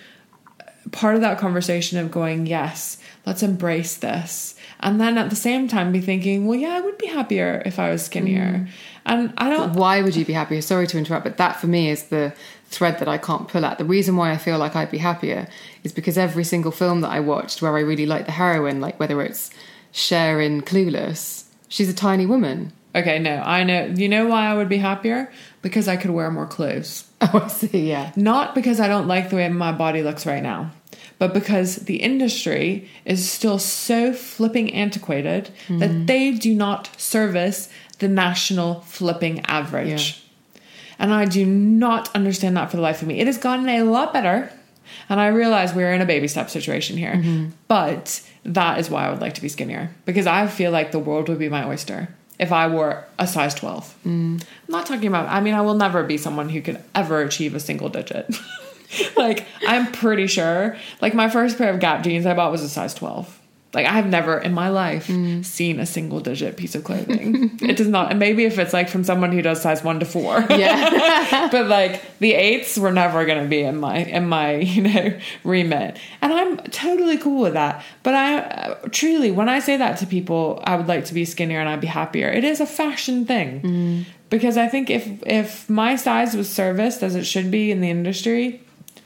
part of that conversation of going, yes, let's embrace this. And then at the same time be thinking, well, yeah, I would be happier if I was skinnier. And I don't... But why would you be happier? Sorry to interrupt, but that for me is the thread that I can't pull at. The reason why I feel like I'd be happier is because every single film that I watched where I really liked the heroine, like whether it's Cher in Clueless, she's a tiny woman. Okay, no, I know. You know why I would be happier? Because I could wear more clothes. Oh, I see, yeah. Not because I don't like the way my body looks right now, but because the industry is still so flipping antiquated that they do not service the national flipping average. Yeah. And I do not understand that for the life of me. It has gotten a lot better, and I realize we're in a baby step situation here, but that is why I would like to be skinnier, because I feel like the world would be my oyster if I wore a size 12. I'm not talking about, I mean, I will never be someone who could ever achieve a single digit. Like, I'm pretty sure, like, my first pair of Gap jeans I bought was a size 12. Like, I have never in my life seen a single digit piece of clothing. It does not, and maybe if it's like from someone who does size 1 to 4. Yeah. But like the 8s were never going to be in my, you know, remit. And I'm totally cool with that. But I truly, when I say that to people, I would like to be skinnier and I'd be happier. It is a fashion thing. Because I think if my size was serviced as it should be in the industry,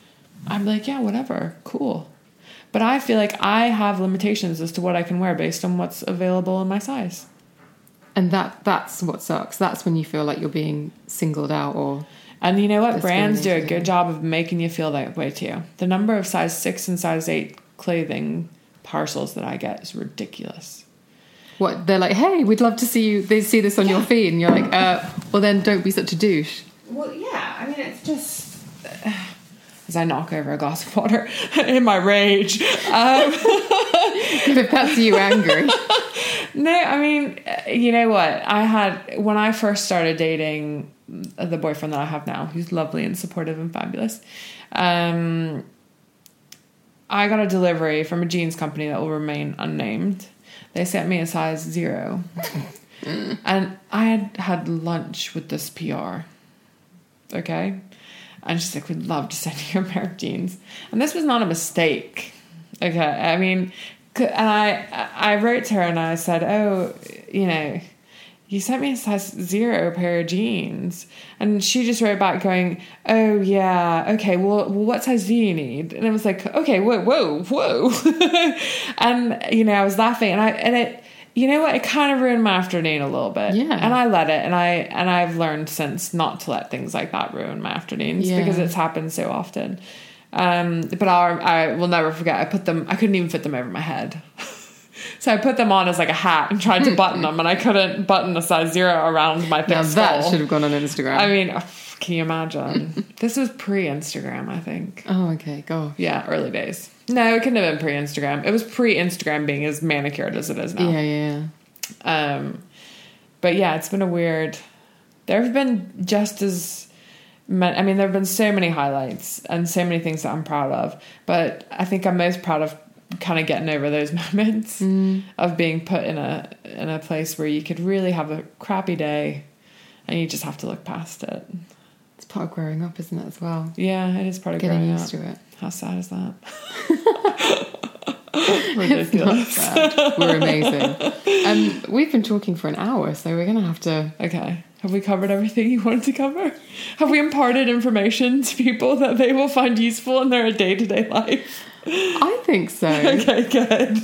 I'm like, yeah, whatever, cool. But I feel like I have limitations as to what I can wear based on what's available in my size. And that's what sucks. That's when you feel like you're being singled out or... And you know what? Brands do a good job of making you feel that way too. The number of size 6 and size 8 clothing parcels that I get is ridiculous. What? They're like, hey, we'd love to see you. They see this on your feed. And you're like, well, then don't be such a douche. Well, yeah. I mean, it's just... as I knock over a glass of water in my rage. If that's you angry. No, I mean, you know what? When I first started dating the boyfriend that I have now, who's lovely and supportive and fabulous, I got a delivery from a jeans company that will remain unnamed. They sent me a size 0. And I had lunch with this PR. Okay? And she's like, we'd love to send you a pair of jeans. And this was not a mistake. Okay. I mean, and I wrote to her and I said, oh, you know, you sent me a size 0 pair of jeans. And she just wrote back going, oh yeah, okay, well what size do you need? And it was like, okay, whoa. And, you know, I was laughing and it, you know what? It kind of ruined my afternoon a little bit. Yeah. And I let it. And I've learned since not to let things like that ruin my afternoons because it's happened so often. But I will never forget. I couldn't even fit them over my head. So I put them on as like a hat and tried to button them, and I couldn't button a size 0 around my thick skull. That should have gone on Instagram. I mean, can you imagine? This was pre-Instagram, I think. Oh, okay. Go. Yeah, early days. No, it couldn't have been pre-Instagram. It was pre-Instagram being as manicured as it is now. Yeah. But yeah, it's been a weird... There have been just as... I mean, there have been so many highlights and so many things that I'm proud of. But I think I'm most proud of kind of getting over those moments of being put in a place where you could really have a crappy day and you just have to look past it. It's part of growing up, isn't it, as well? Yeah, it is part of getting growing used up. to it. How sad is that? It's not sad. We're amazing. We've been talking for an hour, so we're going to have to... Okay. Have we covered everything you wanted to cover? Have we imparted information to people that they will find useful in their day-to-day life? I think so. Okay, good.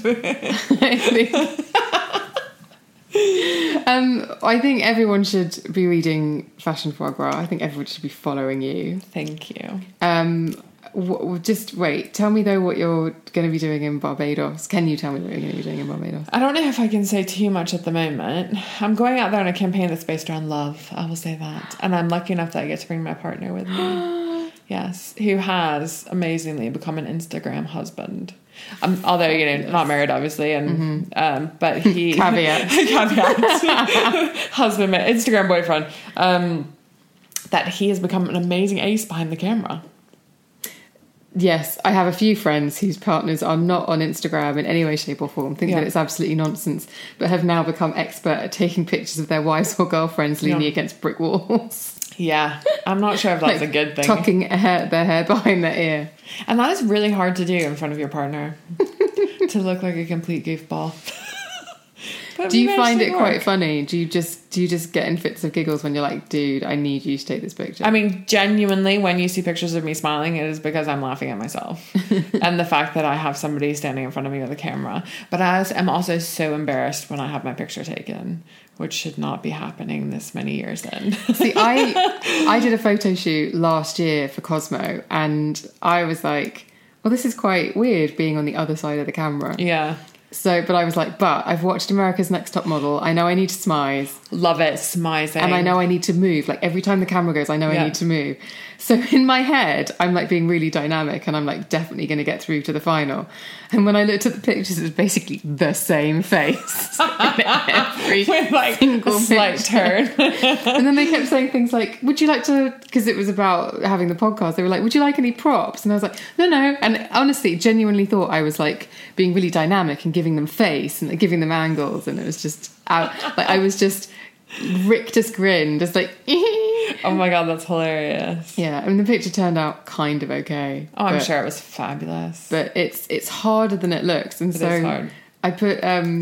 I think everyone should be reading Fashion Foie Gras. I think everyone should be following you. Thank you. Just wait. Tell me though what you're going to be doing in Barbados. Can you tell me what you're going to be doing in Barbados? I don't know if I can say too much at the moment. I'm going out there on a campaign that's based around love. I will say that. And I'm lucky enough that I get to bring my partner with me. Yes. Who has amazingly become an Instagram husband. Although, not married, obviously. And, but he... Caveat. Husband, Instagram boyfriend. That he has become an amazing ace behind the camera. Yes, I have a few friends whose partners are not on Instagram in any way, shape or form, think that it's absolutely nonsense, but have now become expert at taking pictures of their wives or girlfriends leaning against brick walls. Yeah, I'm not sure if that's a good thing. Tucking their hair behind their ear. And that is really hard to do in front of your partner. To look like a complete goofball. Do you find it quite funny? Do you just get in fits of giggles when you're like, dude, I need you to take this picture? I mean, genuinely, when you see pictures of me smiling, it is because I'm laughing at myself. And the fact that I have somebody standing in front of me with a camera. But I'm also so embarrassed when I have my picture taken, which should not be happening this many years in. See, I did a photo shoot last year for Cosmo, and I was like, well, this is quite weird being on the other side of the camera. Yeah. So, but I was like, but I've watched America's Next Top Model. I know I need to smize. Love it, smizing. And I know I need to move. Like, every time the camera goes, I know I need to move. So in my head, I'm like being really dynamic and I'm like definitely going to get through to the final. And when I looked at the pictures, it was basically the same face. With like a slight turn. And then they kept saying things like, would you like to, because it was about having the podcast, they were like, would you like any props? And I was like, no. And honestly, genuinely thought I was like being really dynamic and giving them face and like, giving them angles. And it was just out, like I was just rictus grin, just like, oh my God, that's hilarious. Yeah, I mean, the picture turned out kind of okay. Oh, I'm sure it was fabulous. But it's harder than it looks. And it is hard. I put,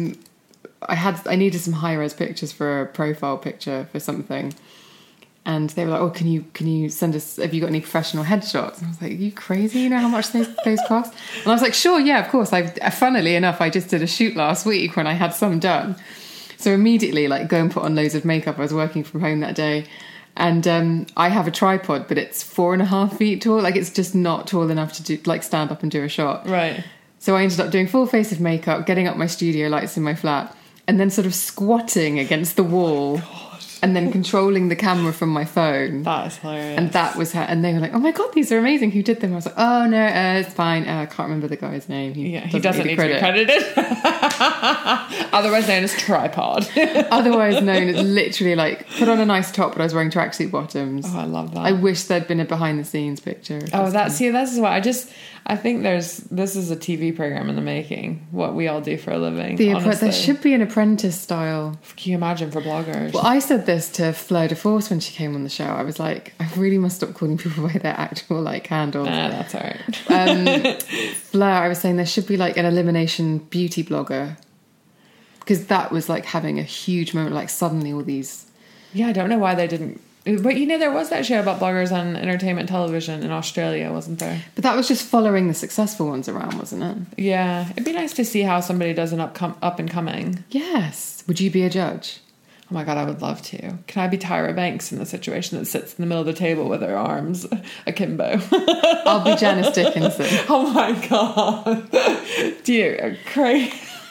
I needed some high-res pictures for a profile picture for something. And they were like, oh, can you send us, have you got any professional headshots? And I was like, are you crazy? You know how much those cost? And I was like, sure, yeah, of course. Funnily enough, I just did a shoot last week when I had some done. So immediately, like, go and put on loads of makeup. I was working from home that day. And I have a tripod, but it's 4.5 feet tall. Like, it's just not tall enough to do, like, stand up and do a shot. Right. So I ended up doing full face of makeup, getting up my studio lights in my flat, and then sort of squatting against the wall. God. And then controlling the camera from my phone. That is hilarious. And that was her. And they were like, oh my God, these are amazing. Who did them? I was like, oh no, it's fine. I can't remember the guy's name. He doesn't need to be credited. Otherwise known as tripod. Otherwise known as literally like, put on a nice top, but I was wearing tracksuit bottoms. Oh, I love that. I wish there'd been a behind the scenes picture. Oh, this is what I think this is a TV program in the making. What we all do for a living. There should be an Apprentice style. Can you imagine for bloggers? Well, I said this to Fleur de Force when she came on the show. I was like, I really must stop calling people by their actual like handles. Nah, that's all right. Fleur, I was saying there should be like an elimination beauty blogger, because that was like having a huge moment. Like suddenly all these. Yeah, I don't know why they didn't. But there was that show about bloggers on entertainment television in Australia, wasn't there? But that was just following the successful ones around, wasn't it? Yeah, it'd be nice to see how somebody does an up and coming. Yes. Would you be a judge? Oh my God, I would love to. Can I be Tyra Banks in the situation that sits in the middle of the table with her arms akimbo? I'll be Janice Dickinson. Oh my God. Dear, crazy.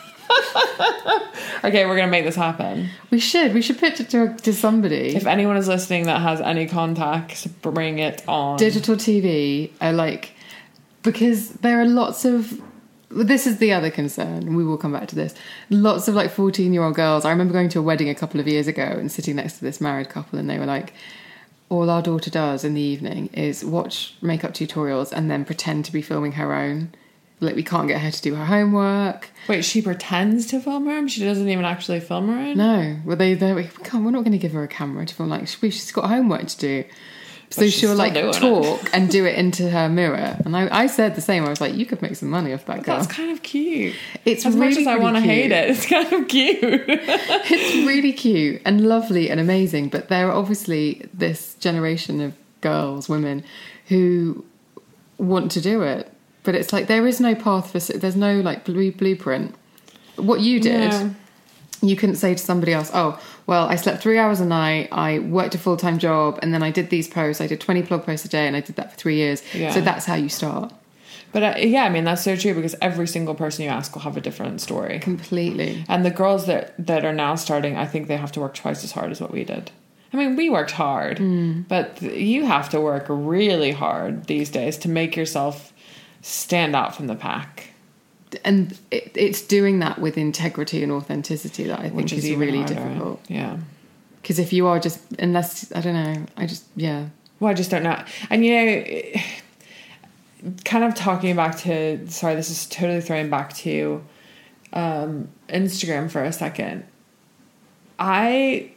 Okay, we're gonna make this happen. We should pitch it to somebody. If anyone is listening that has any contacts, bring it on. Digital TV, because there are lots of, this is the other concern, we will come back to this, lots of like 14-year-old girls. I remember going to a wedding a couple of years ago and sitting next to this married couple, and they were like, all our daughter does in the evening is watch makeup tutorials and then pretend to be filming her own. Like, we can't get her to do her homework. Wait, she pretends to film her own? She doesn't even actually film her own? No. Well, we're not going to give her a camera to film. Like, she's got homework to do. So she'll, like, talk and do it into her mirror. And I said the same. I was like, you could make some money off that girl. That's kind of cute. It's as really, much as I want to hate it, it's kind of cute. It's really cute and lovely and amazing. But there are obviously this generation of girls, women, who want to do it. But it's like there is no path there's no like blueprint. What you did, You couldn't say to somebody else, oh, well, I slept 3 hours a night, I worked a full-time job, and then I did these posts, I did 20 blog posts a day, and I did that for 3 years. Yeah. So that's how you start. But yeah, I mean, that's so true, because every single person you ask will have a different story. Completely. And the girls that are now starting, I think they have to work twice as hard as what we did. I mean, we worked hard, but you have to work really hard these days to make yourself stand out from the pack. And it's doing that with integrity and authenticity that I think is really harder. difficult. Yeah. Because if you are just, unless, I don't know, Well, I just don't know. And, you know, kind of talking back to, sorry, this is totally throwing back to Instagram for a second. I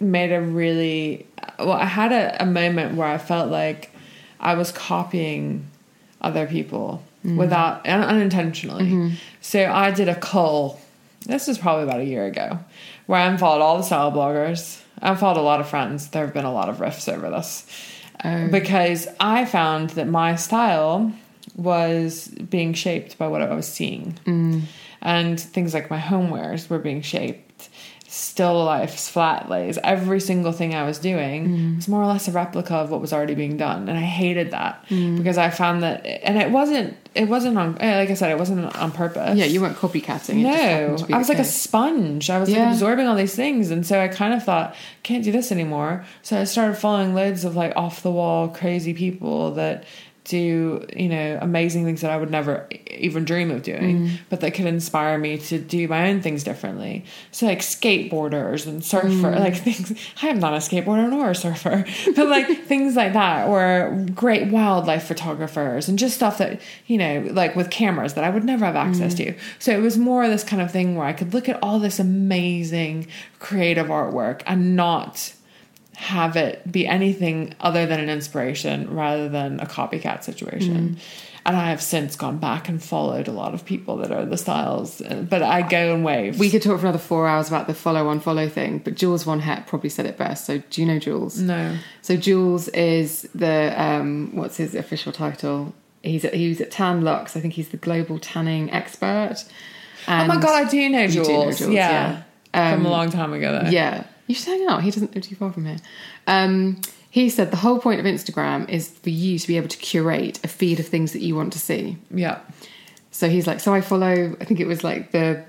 had a moment where I felt like I was copying other people without, unintentionally. So I did a cull. This was probably about a year ago, where I unfollowed all the style bloggers. I unfollowed a lot of friends. There have been a lot of rifts over this. Because I found that my style was being shaped by what I was seeing. And things like my homewares were being shaped. Still lifes, flat lays, every single thing I was doing was more or less a replica of what was already being done. And I hated that because I found that, and it wasn't on, like I said, it wasn't on purpose. Yeah, you weren't copycatting. No, I was like a sponge. I was like absorbing all these things. And so I kind of thought, can't do this anymore. So I started following loads of like off the wall, crazy people that do, you know, amazing things that I would never even dream of doing, but that could inspire me to do my own things differently. So like skateboarders and surfer, like things. I am not a skateboarder nor a surfer, but like things like that, or great wildlife photographers and just stuff that, you know, like with cameras that I would never have access to. So it was more this kind of thing where I could look at all this amazing creative artwork and not have it be anything other than an inspiration rather than a copycat situation. And I have since gone back and followed a lot of people that are the styles, but I go in waves. We could talk for another 4 hours about the follow thing, but Jules Von Het probably said it best. So do you know Jules? No. So Jules is the, what's his official title? He was at Tan Lux. I think he's the global tanning expert. And oh my God, I do know Jules. You do know Jules, yeah. From a long time ago though. Yeah. You should hang out. He doesn't live too far from here. He said the whole point of Instagram is for you to be able to curate a feed of things that you want to see. Yeah. So he's like, so I follow, I think it was like the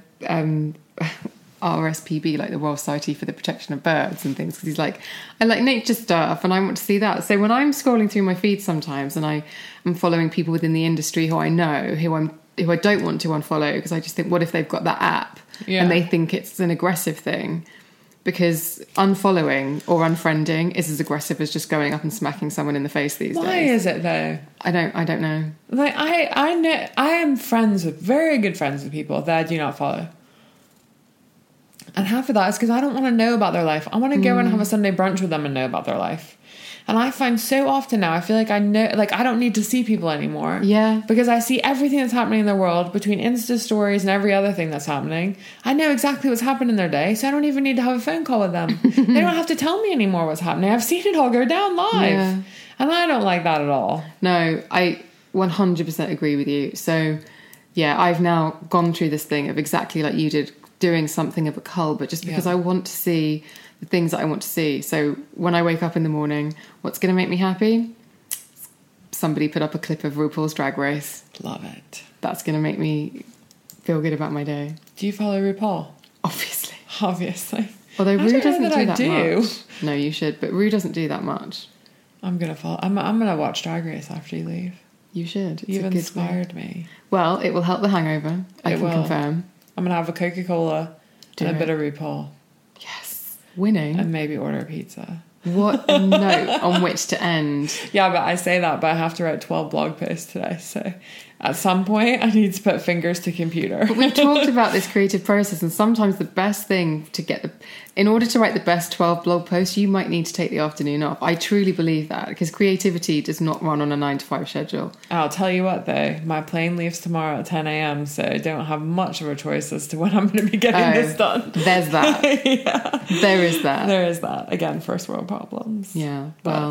RSPB, like the Royal Society for the Protection of Birds and things. Because he's like, I like nature stuff and I want to see that. So when I'm scrolling through my feed sometimes and I'm following people within the industry who I know, who I don't want to unfollow because I just think, what if they've got that app and they think it's an aggressive thing? Because unfollowing or unfriending is as aggressive as just going up and smacking someone in the face these days. Why is it though? I don't know. Like I know I am very good friends with people that I do not follow. And half of that is because I don't want to know about their life. I want to go and have a Sunday brunch with them and know about their life. And I find so often now, I feel like I know, like I don't need to see people anymore. Yeah. Because I see everything that's happening in the world between Insta stories and every other thing that's happening. I know exactly what's happened in their day, so I don't even need to have a phone call with them. They don't have to tell me anymore what's happening. I've seen it all go down live. Yeah. And I don't like that at all. No, I 100% agree with you. So, yeah, I've now gone through this thing of exactly like you did, doing something of a cull, but just because I want to see the things that I want to see. So when I wake up in the morning, what's going to make me happy? Somebody put up a clip of RuPaul's Drag Race. Love it. That's going to make me feel good about my day. Do you follow RuPaul? Obviously. Although Although Ru doesn't do that do. much. No, you should, but Ru doesn't do that much. I'm going to follow. I'm going to watch Drag Race after you leave. You should. You've inspired me. Well, it will help the hangover. I can confirm. I'm going to have a Coca-Cola and a bit of RuPaul. Yes. Winning. And maybe order a pizza. What a note on which to end. Yeah, but I say that, but I have to write 12 blog posts today. So at some point, I need to put fingers to computer. But we've talked about this creative process, and sometimes the best thing to get in order to write the best 12 blog posts, you might need to take the afternoon off. I truly believe that, because creativity does not run on a 9-to-5 schedule. I'll tell you what, though, my plane leaves tomorrow at 10 a.m, so I don't have much of a choice as to when I'm going to be getting this done. There's that. Yeah. There is that. There is that. Again, first world problems. Yeah, well,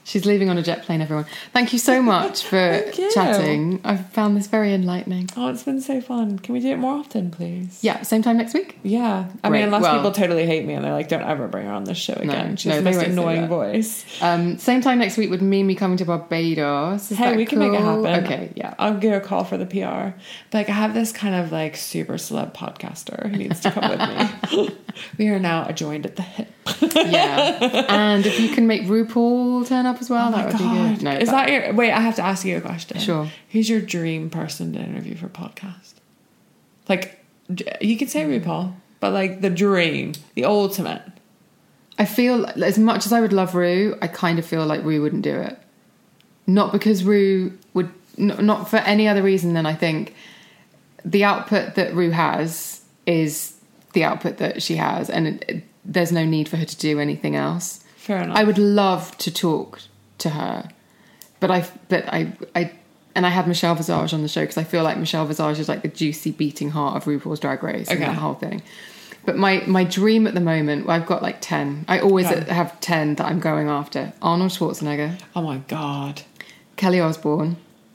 She's leaving on a jet plane, everyone. Thank you so much for you. chatting. I've found this very enlightening. Oh, it's been so fun. Can we do it more often, please? Yeah, same time next week? Yeah. I Great. mean, unless Well- people totally hate me and they're like, don't ever bring her on this show again. She has no, the they most won't say annoying that. voice. Same time next week would mean me coming to Barbados. Is Hey, that we can make it cool? happen. Okay, yeah. I'll give a call for the PR. But like, I have this kind of like super celeb podcaster who needs to come with me. We are now joined at the hip. Yeah. And if you can make RuPaul turn up as well, that would be good. No, Is that your... Wait, I have to ask you a question. Sure. Who's your dream person to interview for podcast? Like, you could say RuPaul, but like the dream, the ultimate. I feel as much as I would love Ru, I kind of feel like Ru wouldn't do it. Not because Ru would, not for any other reason than I think the output that Ru has is the output that she has, and there's no need for her to do anything else. Fair enough. I would love to talk to her, but I had Michelle Visage on the show because I feel like Michelle Visage is like the juicy beating heart of RuPaul's Drag Race and Okay. that whole thing. But my dream at the moment, well, I've got like 10. I always have 10 that I'm going after. Arnold Schwarzenegger, Oh my God. Kelly Osbourne.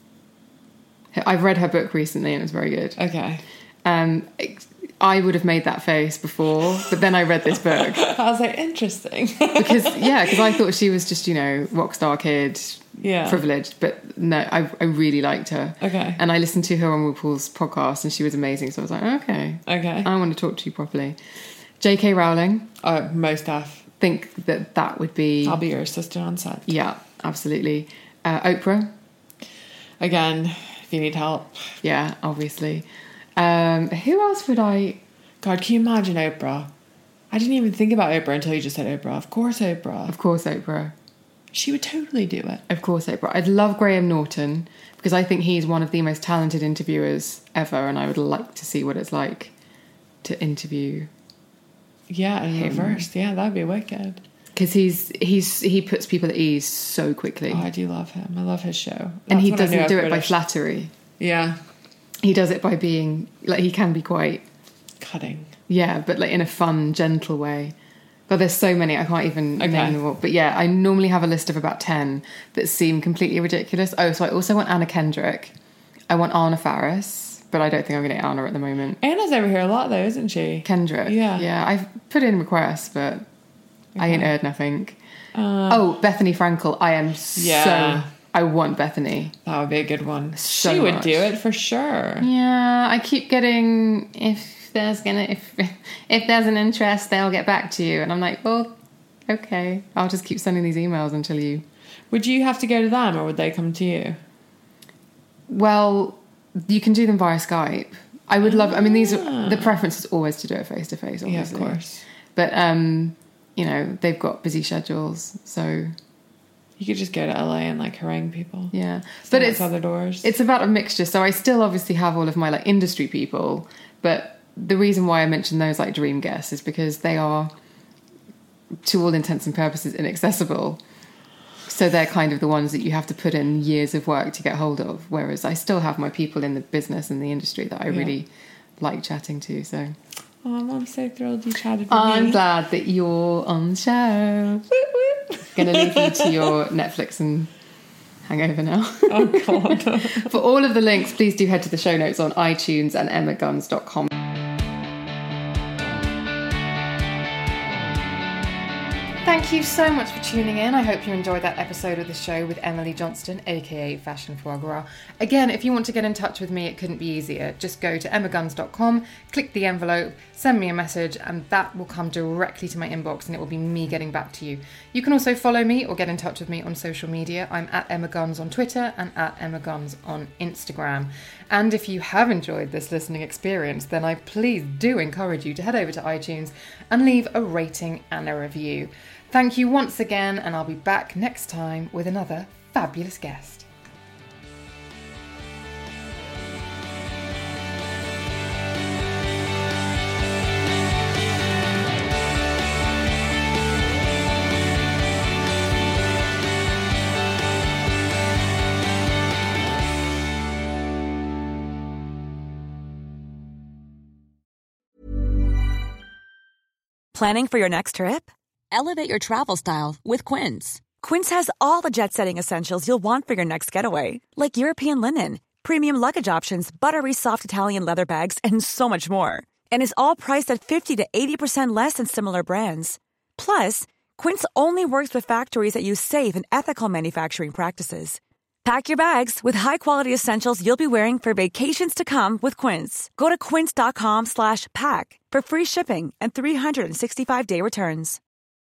I've read her book recently and it was very good. Okay. I would have made that face before, but then I read this book I was like, interesting. because I thought she was just, rock star kid, Yeah. privileged, but no, I really liked her. Okay. And I listened to her on RuPaul's podcast and she was amazing. So I was like, okay, Okay. I want to talk to you properly. J.K. Rowling, Oh, most deaf. think that would be... I'll be your assistant on set. Yeah, absolutely. Oprah, Again, if you need help. yeah, obviously. Who else would I... God, can you imagine Oprah? I didn't even think about Oprah until you just said Oprah. Of course, Oprah. Of course, Oprah. She would totally do it. Of course, Oprah. I'd love Graham Norton because I think he's one of the most talented interviewers ever, and I would like to see what it's like to interview Yeah, in reverse. Yeah, that'd be wicked. because he puts people at ease so quickly, Oh, I do love him. I love his show. and he That's when I knew I doesn't was do it by British. flattery. Yeah. He does it by being like he can be quite Cutting. but like in a fun, gentle way. But there's so many I can't even Okay. name them all. But yeah, I normally have a list of about 10 that seem completely ridiculous. Oh, so I also want Anna Kendrick. I want Anna Faris, but I don't think I'm going to get Anna at the moment. Anna's over here a lot, though, isn't she? Kendrick. Yeah. Yeah, I've put in requests, but I ain't heard nothing. Uh, Bethany Frankel. I am Yeah. I want Bethany. That would be a good one. So she would much. do it for sure. Yeah, I keep getting if there's an interest, they'll get back to you, and I'm like, well, okay, I'll just keep sending these emails until you. Would you have to go to them, or would they come to you? Well, you can do them via Skype. I would love. I mean, the preference is always to do it face to face, obviously. Yeah, of course. But they've got busy schedules, so You could just go to LA and like harangue people. yeah. Stand But it's outside the doors. It's about a mixture. So I still obviously have all of my like industry people, but the reason why I mention those like dream guests is because they are, to all intents and purposes, inaccessible. So they're kind of the ones that you have to put in years of work to get hold of. Whereas I still have my people in the business and the industry that I really like chatting to. So Oh, I'm so thrilled you chatted with I'm me. glad that you're on the show. Going to leave you to your Netflix and hangover now. Oh, God. For all of the links, please do head to the show notes on iTunes and emmaguns.com. Thank you so much for tuning in. I hope you enjoyed that episode of the show with Emily Johnston, aka Fashion Foie Gras. Again, if you want to get in touch with me, it couldn't be easier. Just go to emmaguns.com, click the envelope, send me a message, and that will come directly to my inbox and it will be me getting back to you. You can also follow me or get in touch with me on social media. I'm at Emma Guns on Twitter and at Emma Guns on Instagram. And if you have enjoyed this listening experience, then I please do encourage you to head over to iTunes and leave a rating and a review. Thank you once again, and I'll be back next time with another fabulous guest. Planning for your next trip? Elevate your travel style with Quince. Quince has all the jet-setting essentials you'll want for your next getaway, like European linen, premium luggage options, buttery soft Italian leather bags, and so much more. And is all priced at 50 to 80% less than similar brands. Plus, Quince only works with factories that use safe and ethical manufacturing practices. Pack your bags with high-quality essentials you'll be wearing for vacations to come with Quince. Go to quince.com/pack for free shipping and 365-day returns.